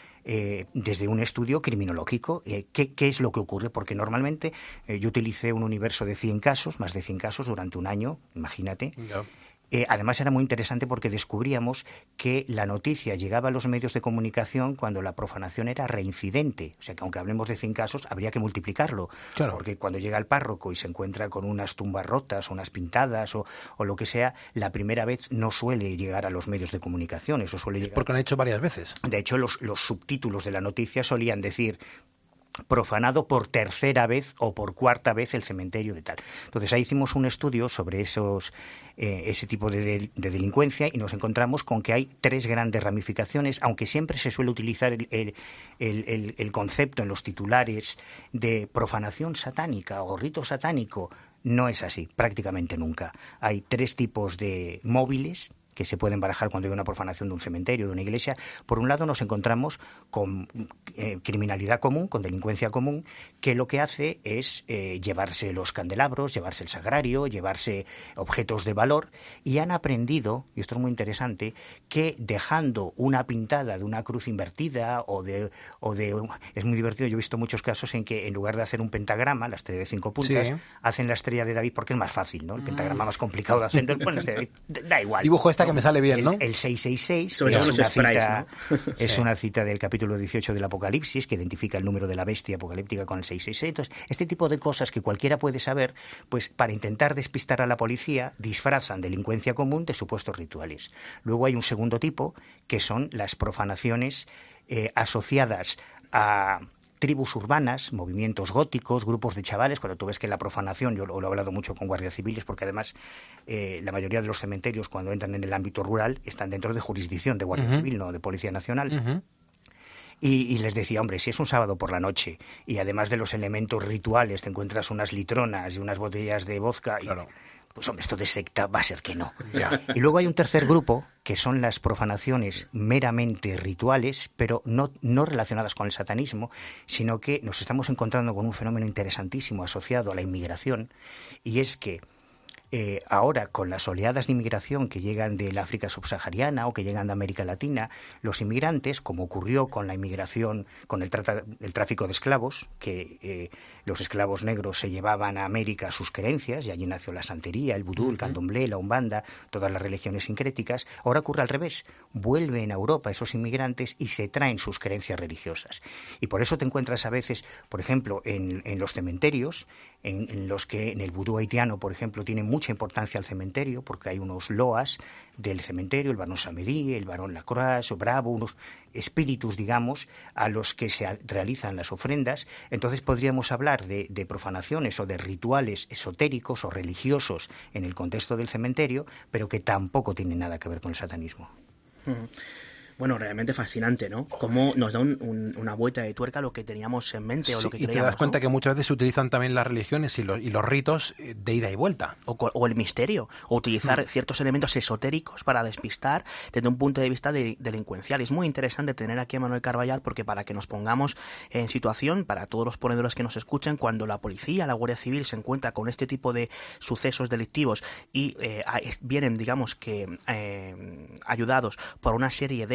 eh, desde un estudio criminológico. Eh, ¿qué, ¿Qué es lo que ocurre? Porque normalmente eh, yo utilicé un universo de cien casos, más de cien casos durante un año, imagínate. No. Eh, además era muy interesante porque descubríamos que la noticia llegaba a los medios de comunicación cuando la profanación era reincidente. O sea que aunque hablemos de cien casos, habría que multiplicarlo. Claro. Porque cuando llega el párroco y se encuentra con unas tumbas rotas, o unas pintadas o, o lo que sea, la primera vez no suele llegar a los medios de comunicación. Eso suele llegar... Porque lo han hecho varias veces. De hecho, los, los subtítulos de la noticia solían decir: profanado por tercera vez o por cuarta vez el cementerio de tal. Entonces ahí hicimos un estudio sobre esos eh, ese tipo de, de, de delincuencia y nos encontramos con que hay tres grandes ramificaciones, aunque siempre se suele utilizar el, el, el, el concepto en los titulares de profanación satánica o rito satánico. No es así, prácticamente nunca. Hay tres tipos de móviles que se pueden barajar cuando hay una profanación de un cementerio, de una iglesia. Por un lado nos encontramos con eh, criminalidad común, con delincuencia común, que lo que hace es eh, llevarse los candelabros, llevarse el sagrario, llevarse objetos de valor, y han aprendido, y esto es muy interesante, que dejando una pintada de una cruz invertida o de... O de es muy divertido, yo he visto muchos casos en que en lugar de hacer un pentagrama, la estrella de cinco puntas, sí, hacen la estrella de David porque es más fácil, ¿no? El pentagrama más complicado de hacer, entonces, bueno, este, da igual. Dibujo esta que me sale bien, ¿no? El, el seiscientos sesenta y seis es, una cita, ¿no? es sí. una cita del capítulo dieciocho del Apocalipsis, que identifica el número de la bestia apocalíptica con el seiscientos sesenta y seis. Entonces, este tipo de cosas que cualquiera puede saber, pues para intentar despistar a la policía, disfrazan delincuencia común de supuestos rituales. Luego hay un segundo tipo, que son las profanaciones eh, asociadas a tribus urbanas, movimientos góticos, grupos de chavales. Cuando tú ves que la profanación, yo lo, lo he hablado mucho con guardias civiles, porque además eh, la mayoría de los cementerios, cuando entran en el ámbito rural, están dentro de jurisdicción de Guardia uh-huh. Civil, no de Policía Nacional. Uh-huh. Y, y les decía, hombre, si es un sábado por la noche y además de los elementos rituales te encuentras unas litronas y unas botellas de vodka, y, claro. pues hombre, esto de secta va a ser que no. Ya. Y luego hay un tercer grupo, que son las profanaciones meramente rituales, pero no, no relacionadas con el satanismo, sino que nos estamos encontrando con un fenómeno interesantísimo asociado a la inmigración, y es que Eh, ahora, con las oleadas de inmigración que llegan del África subsahariana o que llegan de América Latina, los inmigrantes, como ocurrió con la inmigración, con el, trata, el tráfico de esclavos, que eh, los esclavos negros se llevaban a América sus creencias, y allí nació la santería, el vudú, el candomblé, la umbanda, todas las religiones sincréticas. Ahora ocurre al revés, vuelven a Europa esos inmigrantes y se traen sus creencias religiosas. Y por eso te encuentras a veces, por ejemplo, en, en los cementerios, en, en los que en el vudú haitiano, por ejemplo, tiene mucha importancia el cementerio, porque hay unos loas del cementerio, el barón Samedi, el barón Lacroix o Bravo, unos espíritus, digamos, a los que se realizan las ofrendas. Entonces podríamos hablar de, de profanaciones o de rituales esotéricos o religiosos en el contexto del cementerio, pero que tampoco tienen nada que ver con el satanismo. Mm. Bueno, realmente fascinante, ¿no? Cómo nos da un, un, una vuelta de tuerca a lo que teníamos en mente o sí, lo que y creíamos, te das cuenta, ¿no? que muchas veces se utilizan también las religiones y los, y los ritos de ida y vuelta. O, o el misterio, o utilizar mm. ciertos elementos esotéricos para despistar desde un punto de vista de, delincuencial. Y es muy interesante tener aquí a Manuel Carballal, porque para que nos pongamos en situación, para todos los ponedores que nos escuchen, cuando la policía, la Guardia Civil se encuentra con este tipo de sucesos delictivos y eh, vienen, digamos que, eh, ayudados por una serie de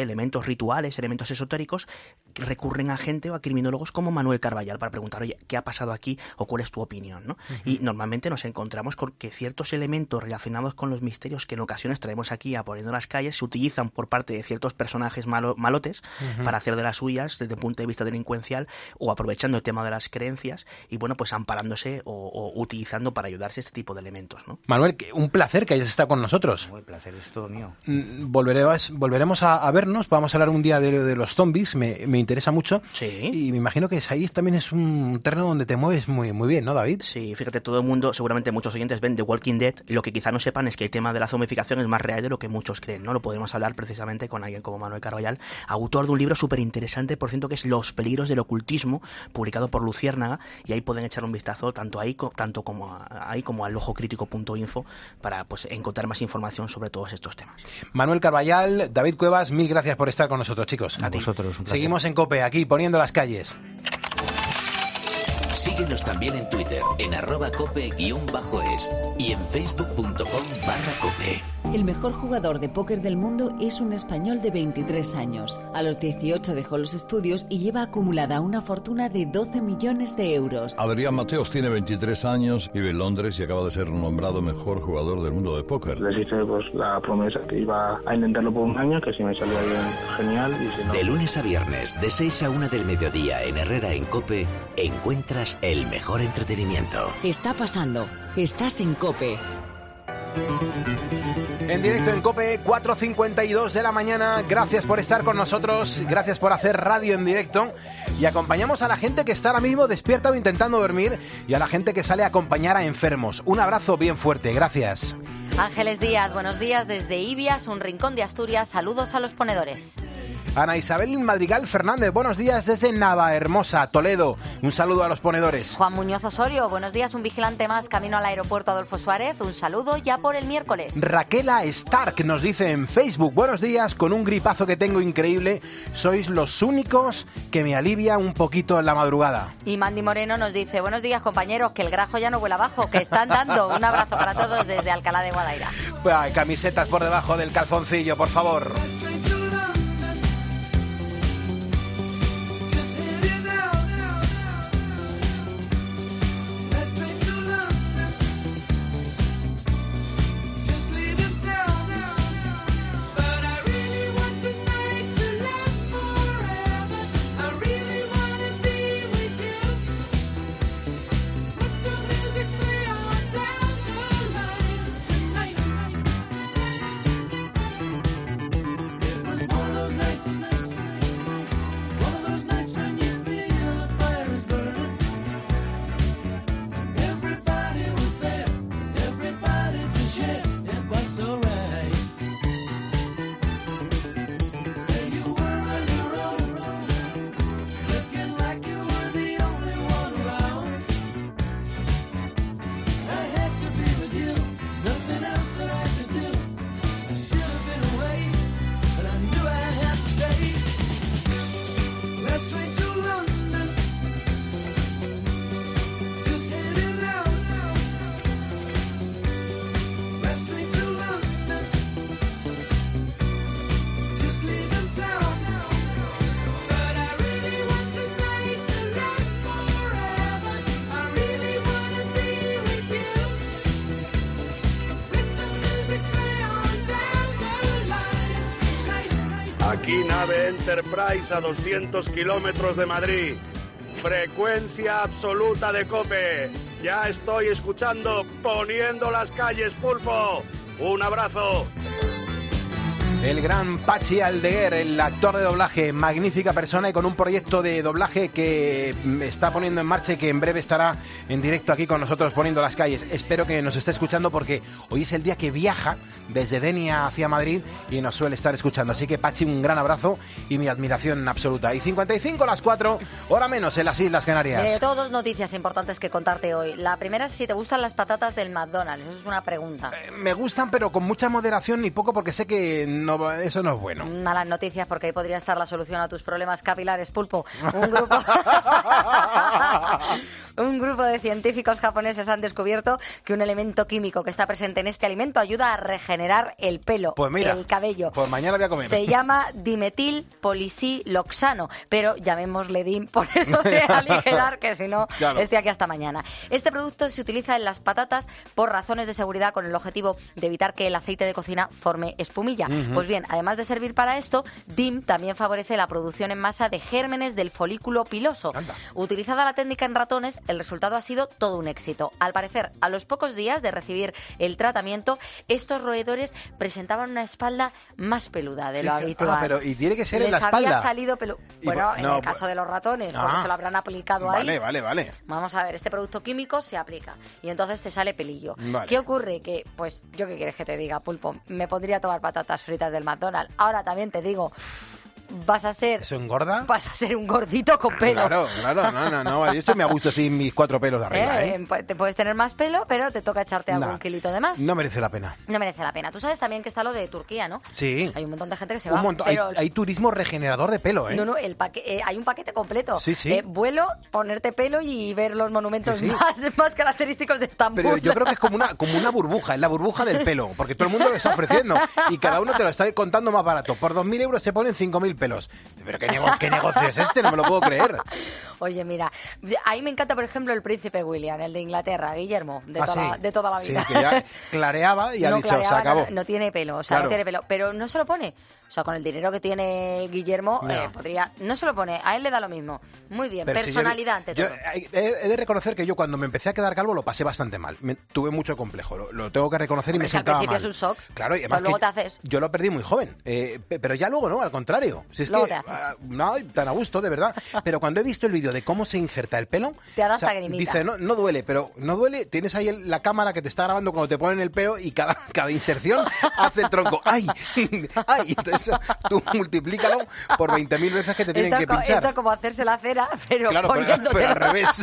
elementos rituales, elementos esotéricos, recurren a gente o a criminólogos como Manuel Carballal para preguntar, oye, ¿qué ha pasado aquí o cuál es tu opinión, ¿no? Uh-huh. Y normalmente nos encontramos con que ciertos elementos relacionados con los misterios que en ocasiones traemos aquí a Poniendo las Calles se utilizan por parte de ciertos personajes malo, malotes uh-huh. para hacer de las suyas desde el punto de vista delincuencial o aprovechando el tema de las creencias y, bueno, pues amparándose o, o utilizando para ayudarse este tipo de elementos, ¿no? Manuel, un placer que hayas estado con nosotros. El placer es todo mío. Volveremos, volveremos a, a vernos, vamos a hablar un día de, de los zombies, me, me interesa mucho. Sí. Y me imagino que ahí también es un terreno donde te mueves muy, muy bien, ¿no, David? Sí, fíjate, todo el mundo, seguramente muchos oyentes ven The Walking Dead, y lo que quizá no sepan es que el tema de la zombificación es más real de lo que muchos creen, ¿no? Lo podemos hablar precisamente con alguien como Manuel Carballal, autor de un libro súper interesante, por cierto, que es Los peligros del ocultismo, publicado por Luciérnaga, y ahí pueden echar un vistazo tanto ahí, tanto como a, ahí como al ojo crítico punto info para, pues, encontrar más información sobre todos estos temas. Manuel Carballal, David Cuevas, mil gracias por estar con nosotros, chicos. A, a vosotros. Un Seguimos en COPE, aquí Poniendo las Calles. Síguenos también en Twitter, en arroba cope guión bajo es y en facebook punto com barra cope. El mejor jugador de póker del mundo es un español de veintitrés años. A los dieciocho dejó los estudios y lleva acumulada una fortuna de doce millones de euros. Adrián Mateos tiene veintitrés años, vive en Londres y acaba de ser nombrado mejor jugador del mundo de póker. Les hice pues la promesa que iba a intentarlo por un año, que si me salía bien, genial. Y si no... De lunes a viernes, de seis a una del mediodía en Herrera en COPE, encuentras el mejor entretenimiento. Está pasando. Estás en COPE. En directo en COPE, cuatro cincuenta y dos de la mañana. Gracias por estar con nosotros, gracias por hacer radio en directo. Y acompañamos a la gente que está ahora mismo despierta o intentando dormir y a la gente que sale a acompañar a enfermos. Un abrazo bien fuerte, gracias. Ángeles Díaz, buenos días desde Ibias, un rincón de Asturias. Saludos a los ponedores. Ana Isabel Madrigal Fernández, buenos días desde Navahermosa, Toledo. Un saludo a los ponedores. Juan Muñoz Osorio, buenos días, un vigilante más camino al aeropuerto Adolfo Suárez. Un saludo ya por el miércoles. Raquela Stark nos dice en Facebook, buenos días, con un gripazo que tengo increíble. Sois los únicos que me alivia un poquito en la madrugada. Y Mandy Moreno nos dice, buenos días compañeros, que el grajo ya no vuela abajo, que están dando. Un abrazo para todos desde Alcalá de Guadaira. Ay, camisetas por debajo del calzoncillo, por favor. Aquí nave Enterprise a doscientos kilómetros de Madrid. Frecuencia absoluta de COPE. Ya estoy escuchando Poniendo las Calles, Pulpo. Un abrazo. El gran Pachi Aldeguer, el actor de doblaje, magnífica persona y con un proyecto de doblaje que está poniendo en marcha y que en breve estará en directo aquí con nosotros Poniendo las Calles. Espero que nos esté escuchando porque hoy es el día que viaja desde Denia hacia Madrid y nos suele estar escuchando. Así que Pachi, un gran abrazo y mi admiración absoluta. Y cincuenta y cinco a las cuatro, hora menos en las Islas Canarias. Eh, tengo dos noticias importantes que contarte hoy. La primera es si te gustan las patatas del McDonald's. Eso es una pregunta. Eh, me gustan, pero con mucha moderación y poco porque sé que no no, eso no es bueno. Malas noticias, porque ahí podría estar la solución a tus problemas capilares, Pulpo. Un grupo, un grupo de científicos japoneses han descubierto que un elemento químico que está presente en este alimento ayuda a regenerar el pelo, pues mira, el cabello. Pues mañana voy a comer. Se llama dimetilpolisiloxano, pero llamémosle D I M por eso de aligerar, que si no, claro. Estoy aquí hasta mañana. Este producto se utiliza en las patatas por razones de seguridad, con el objetivo de evitar que el aceite de cocina forme espumilla. Uh-huh. Pues bien, además de servir para esto, D I M también favorece la producción en masa de gérmenes del folículo piloso. Anda. Utilizada la técnica en ratones, el resultado ha sido todo un éxito. Al parecer, a los pocos días de recibir el tratamiento, estos roedores presentaban una espalda más peluda de lo sí, habitual. Ah, pero y tiene que ser Les en la espalda. Había salido pelu... Bueno, y, en no, el caso de los ratones, ah, porque se lo habrán aplicado vale, ahí. Vale, vale, vale. Vamos a ver, este producto químico se aplica y entonces te sale pelillo. Vale. ¿Qué ocurre? Que, pues, ¿yo qué quieres que te diga, Pulpo? Me podría tomar patatas fritas del McDonald's. Ahora también te digo, vas a ser... ¿Eso engorda? Vas a ser un gordito con pelo. Claro, claro, no, no, no. Yo esto me a gusto sin mis cuatro pelos de arriba, ¿eh? ¿eh? Te puedes tener más pelo, pero te toca echarte algún nah, kilito de más. No merece la pena. No merece la pena. Tú sabes también que está lo de Turquía, ¿no? Sí. Hay un montón de gente que se un va. Montón. Pero... Hay, hay turismo regenerador de pelo, ¿eh? No, no, el paque... eh, hay un paquete completo. Sí, sí. Eh, vuelo, ponerte pelo y ver los monumentos sí, sí. Más, más característicos de Estambul. Pero yo creo que es como una, como una burbuja, es la burbuja del pelo, porque todo el mundo lo está ofreciendo y cada uno te lo está contando más barato. Por dos mil euros se ponen cinco mil pelos. Pero ¿qué, nego- ¿qué negocio es este? No me lo puedo creer. Oye, mira, a mí me encanta, por ejemplo, el príncipe William, el de Inglaterra, Guillermo, de, ah, toda, sí. la, de toda la vida. Sí, que ya clareaba y ha no dicho, clareaba, se acabó. No, no tiene pelo, o sea, claro. no tiene pelo, pero no se lo pone. O sea, con el dinero que tiene Guillermo, no. eh, podría... No se lo pone, a él le da lo mismo. Muy bien, pero personalidad si yo, ante todo. Yo, he, he de reconocer que yo cuando me empecé a quedar calvo lo pasé bastante mal. Me, tuve mucho complejo, lo, lo tengo que reconocer. Hombre, y me sentaba mal. Al principio es un shock, claro, y además pues luego te haces. Yo lo perdí muy joven, eh, pero ya luego no, al contrario. Si es luego que, te haces. Uh, no, tan a gusto, de verdad. Pero cuando he visto el vídeo de cómo se injerta el pelo... Te da o sea, lagrimita. Dice, no, no duele, pero no duele. Tienes ahí el, la cámara que te está grabando cuando te ponen el pelo y cada, cada inserción hace el tronco. ¡Ay! ¡Ay! Entonces tú multiplícalo por veinte mil veces que te tienen esto que co- pinchar. Esto es como hacerse la cera, pero claro, poniéndote... pero, pero al revés.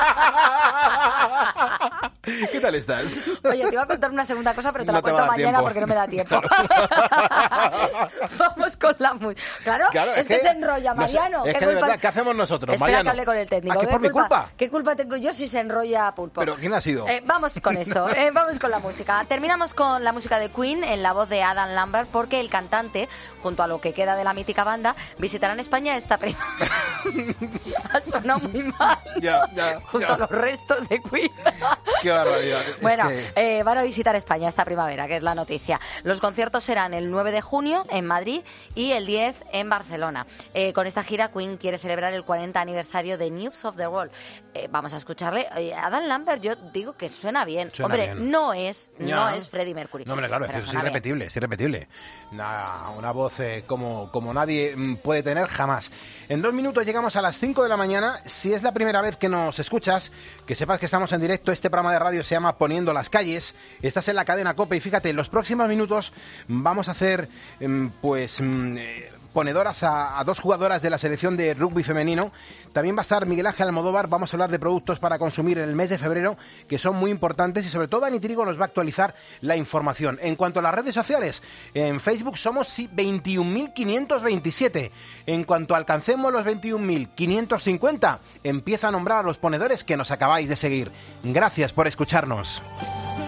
¿Qué tal estás? Oye, te iba a contar una segunda cosa, pero te no la cuento mañana tiempo. porque no me da tiempo. Claro. Vamos con la música. Claro, claro, es, es que, que se enrolla, Mariano. No sé, es ¿Qué que culpa... de verdad, ¿qué hacemos nosotros, Espera Mariano? que hable con el técnico. ¿A qué por mi culpa? ¿Qué culpa tengo yo si se enrolla Pulpo? ¿Pero quién ha sido? Eh, vamos con esto, eh, vamos con la música. Terminamos con la música de Queen en la voz de Adam Lambert, porque el cantante, junto a lo que queda de la mítica banda, visitarán España esta primavera. Ha sonado muy mal. Ya, ya, junto ya. a los restos de Queen. Qué barbaridad. Bueno, es que... eh, van a visitar España esta primavera, que es la noticia. Los conciertos serán el nueve de junio en Madrid y el diez en Barcelona. Eh, con esta gira, Queen quiere celebrar el cuarenta aniversario de News of the World. Eh, vamos a escucharle. Eh, Adam Lambert, yo digo que suena bien. Suena Hombre, bien. no es, Ya. no es Freddie Mercury. No, hombre, claro, es que eso es irrepetible, es irrepetible. Una, una voz eh, como, como nadie mm, puede tener jamás. En dos minutos llegamos a las cinco de la mañana. Si es la primera vez que nos escuchas, que sepas que estamos en directo. Este programa de radio se llama Poniendo las Calles. Estás en la cadena COPE y fíjate, en los próximos minutos vamos a hacer, mm, pues... Mm, eh, ponedoras a, a dos jugadoras de la selección de rugby femenino. También va a estar Miguel Ángel Almodóvar. Vamos a hablar de productos para consumir en el mes de febrero, que son muy importantes, y sobre todo Dani Trigo nos va a actualizar la información. En cuanto a las redes sociales, en Facebook somos veintiún mil quinientos veintisiete. En cuanto alcancemos los veintiún mil quinientos cincuenta, empieza a nombrar a los ponedores que nos acabáis de seguir. Gracias por escucharnos. So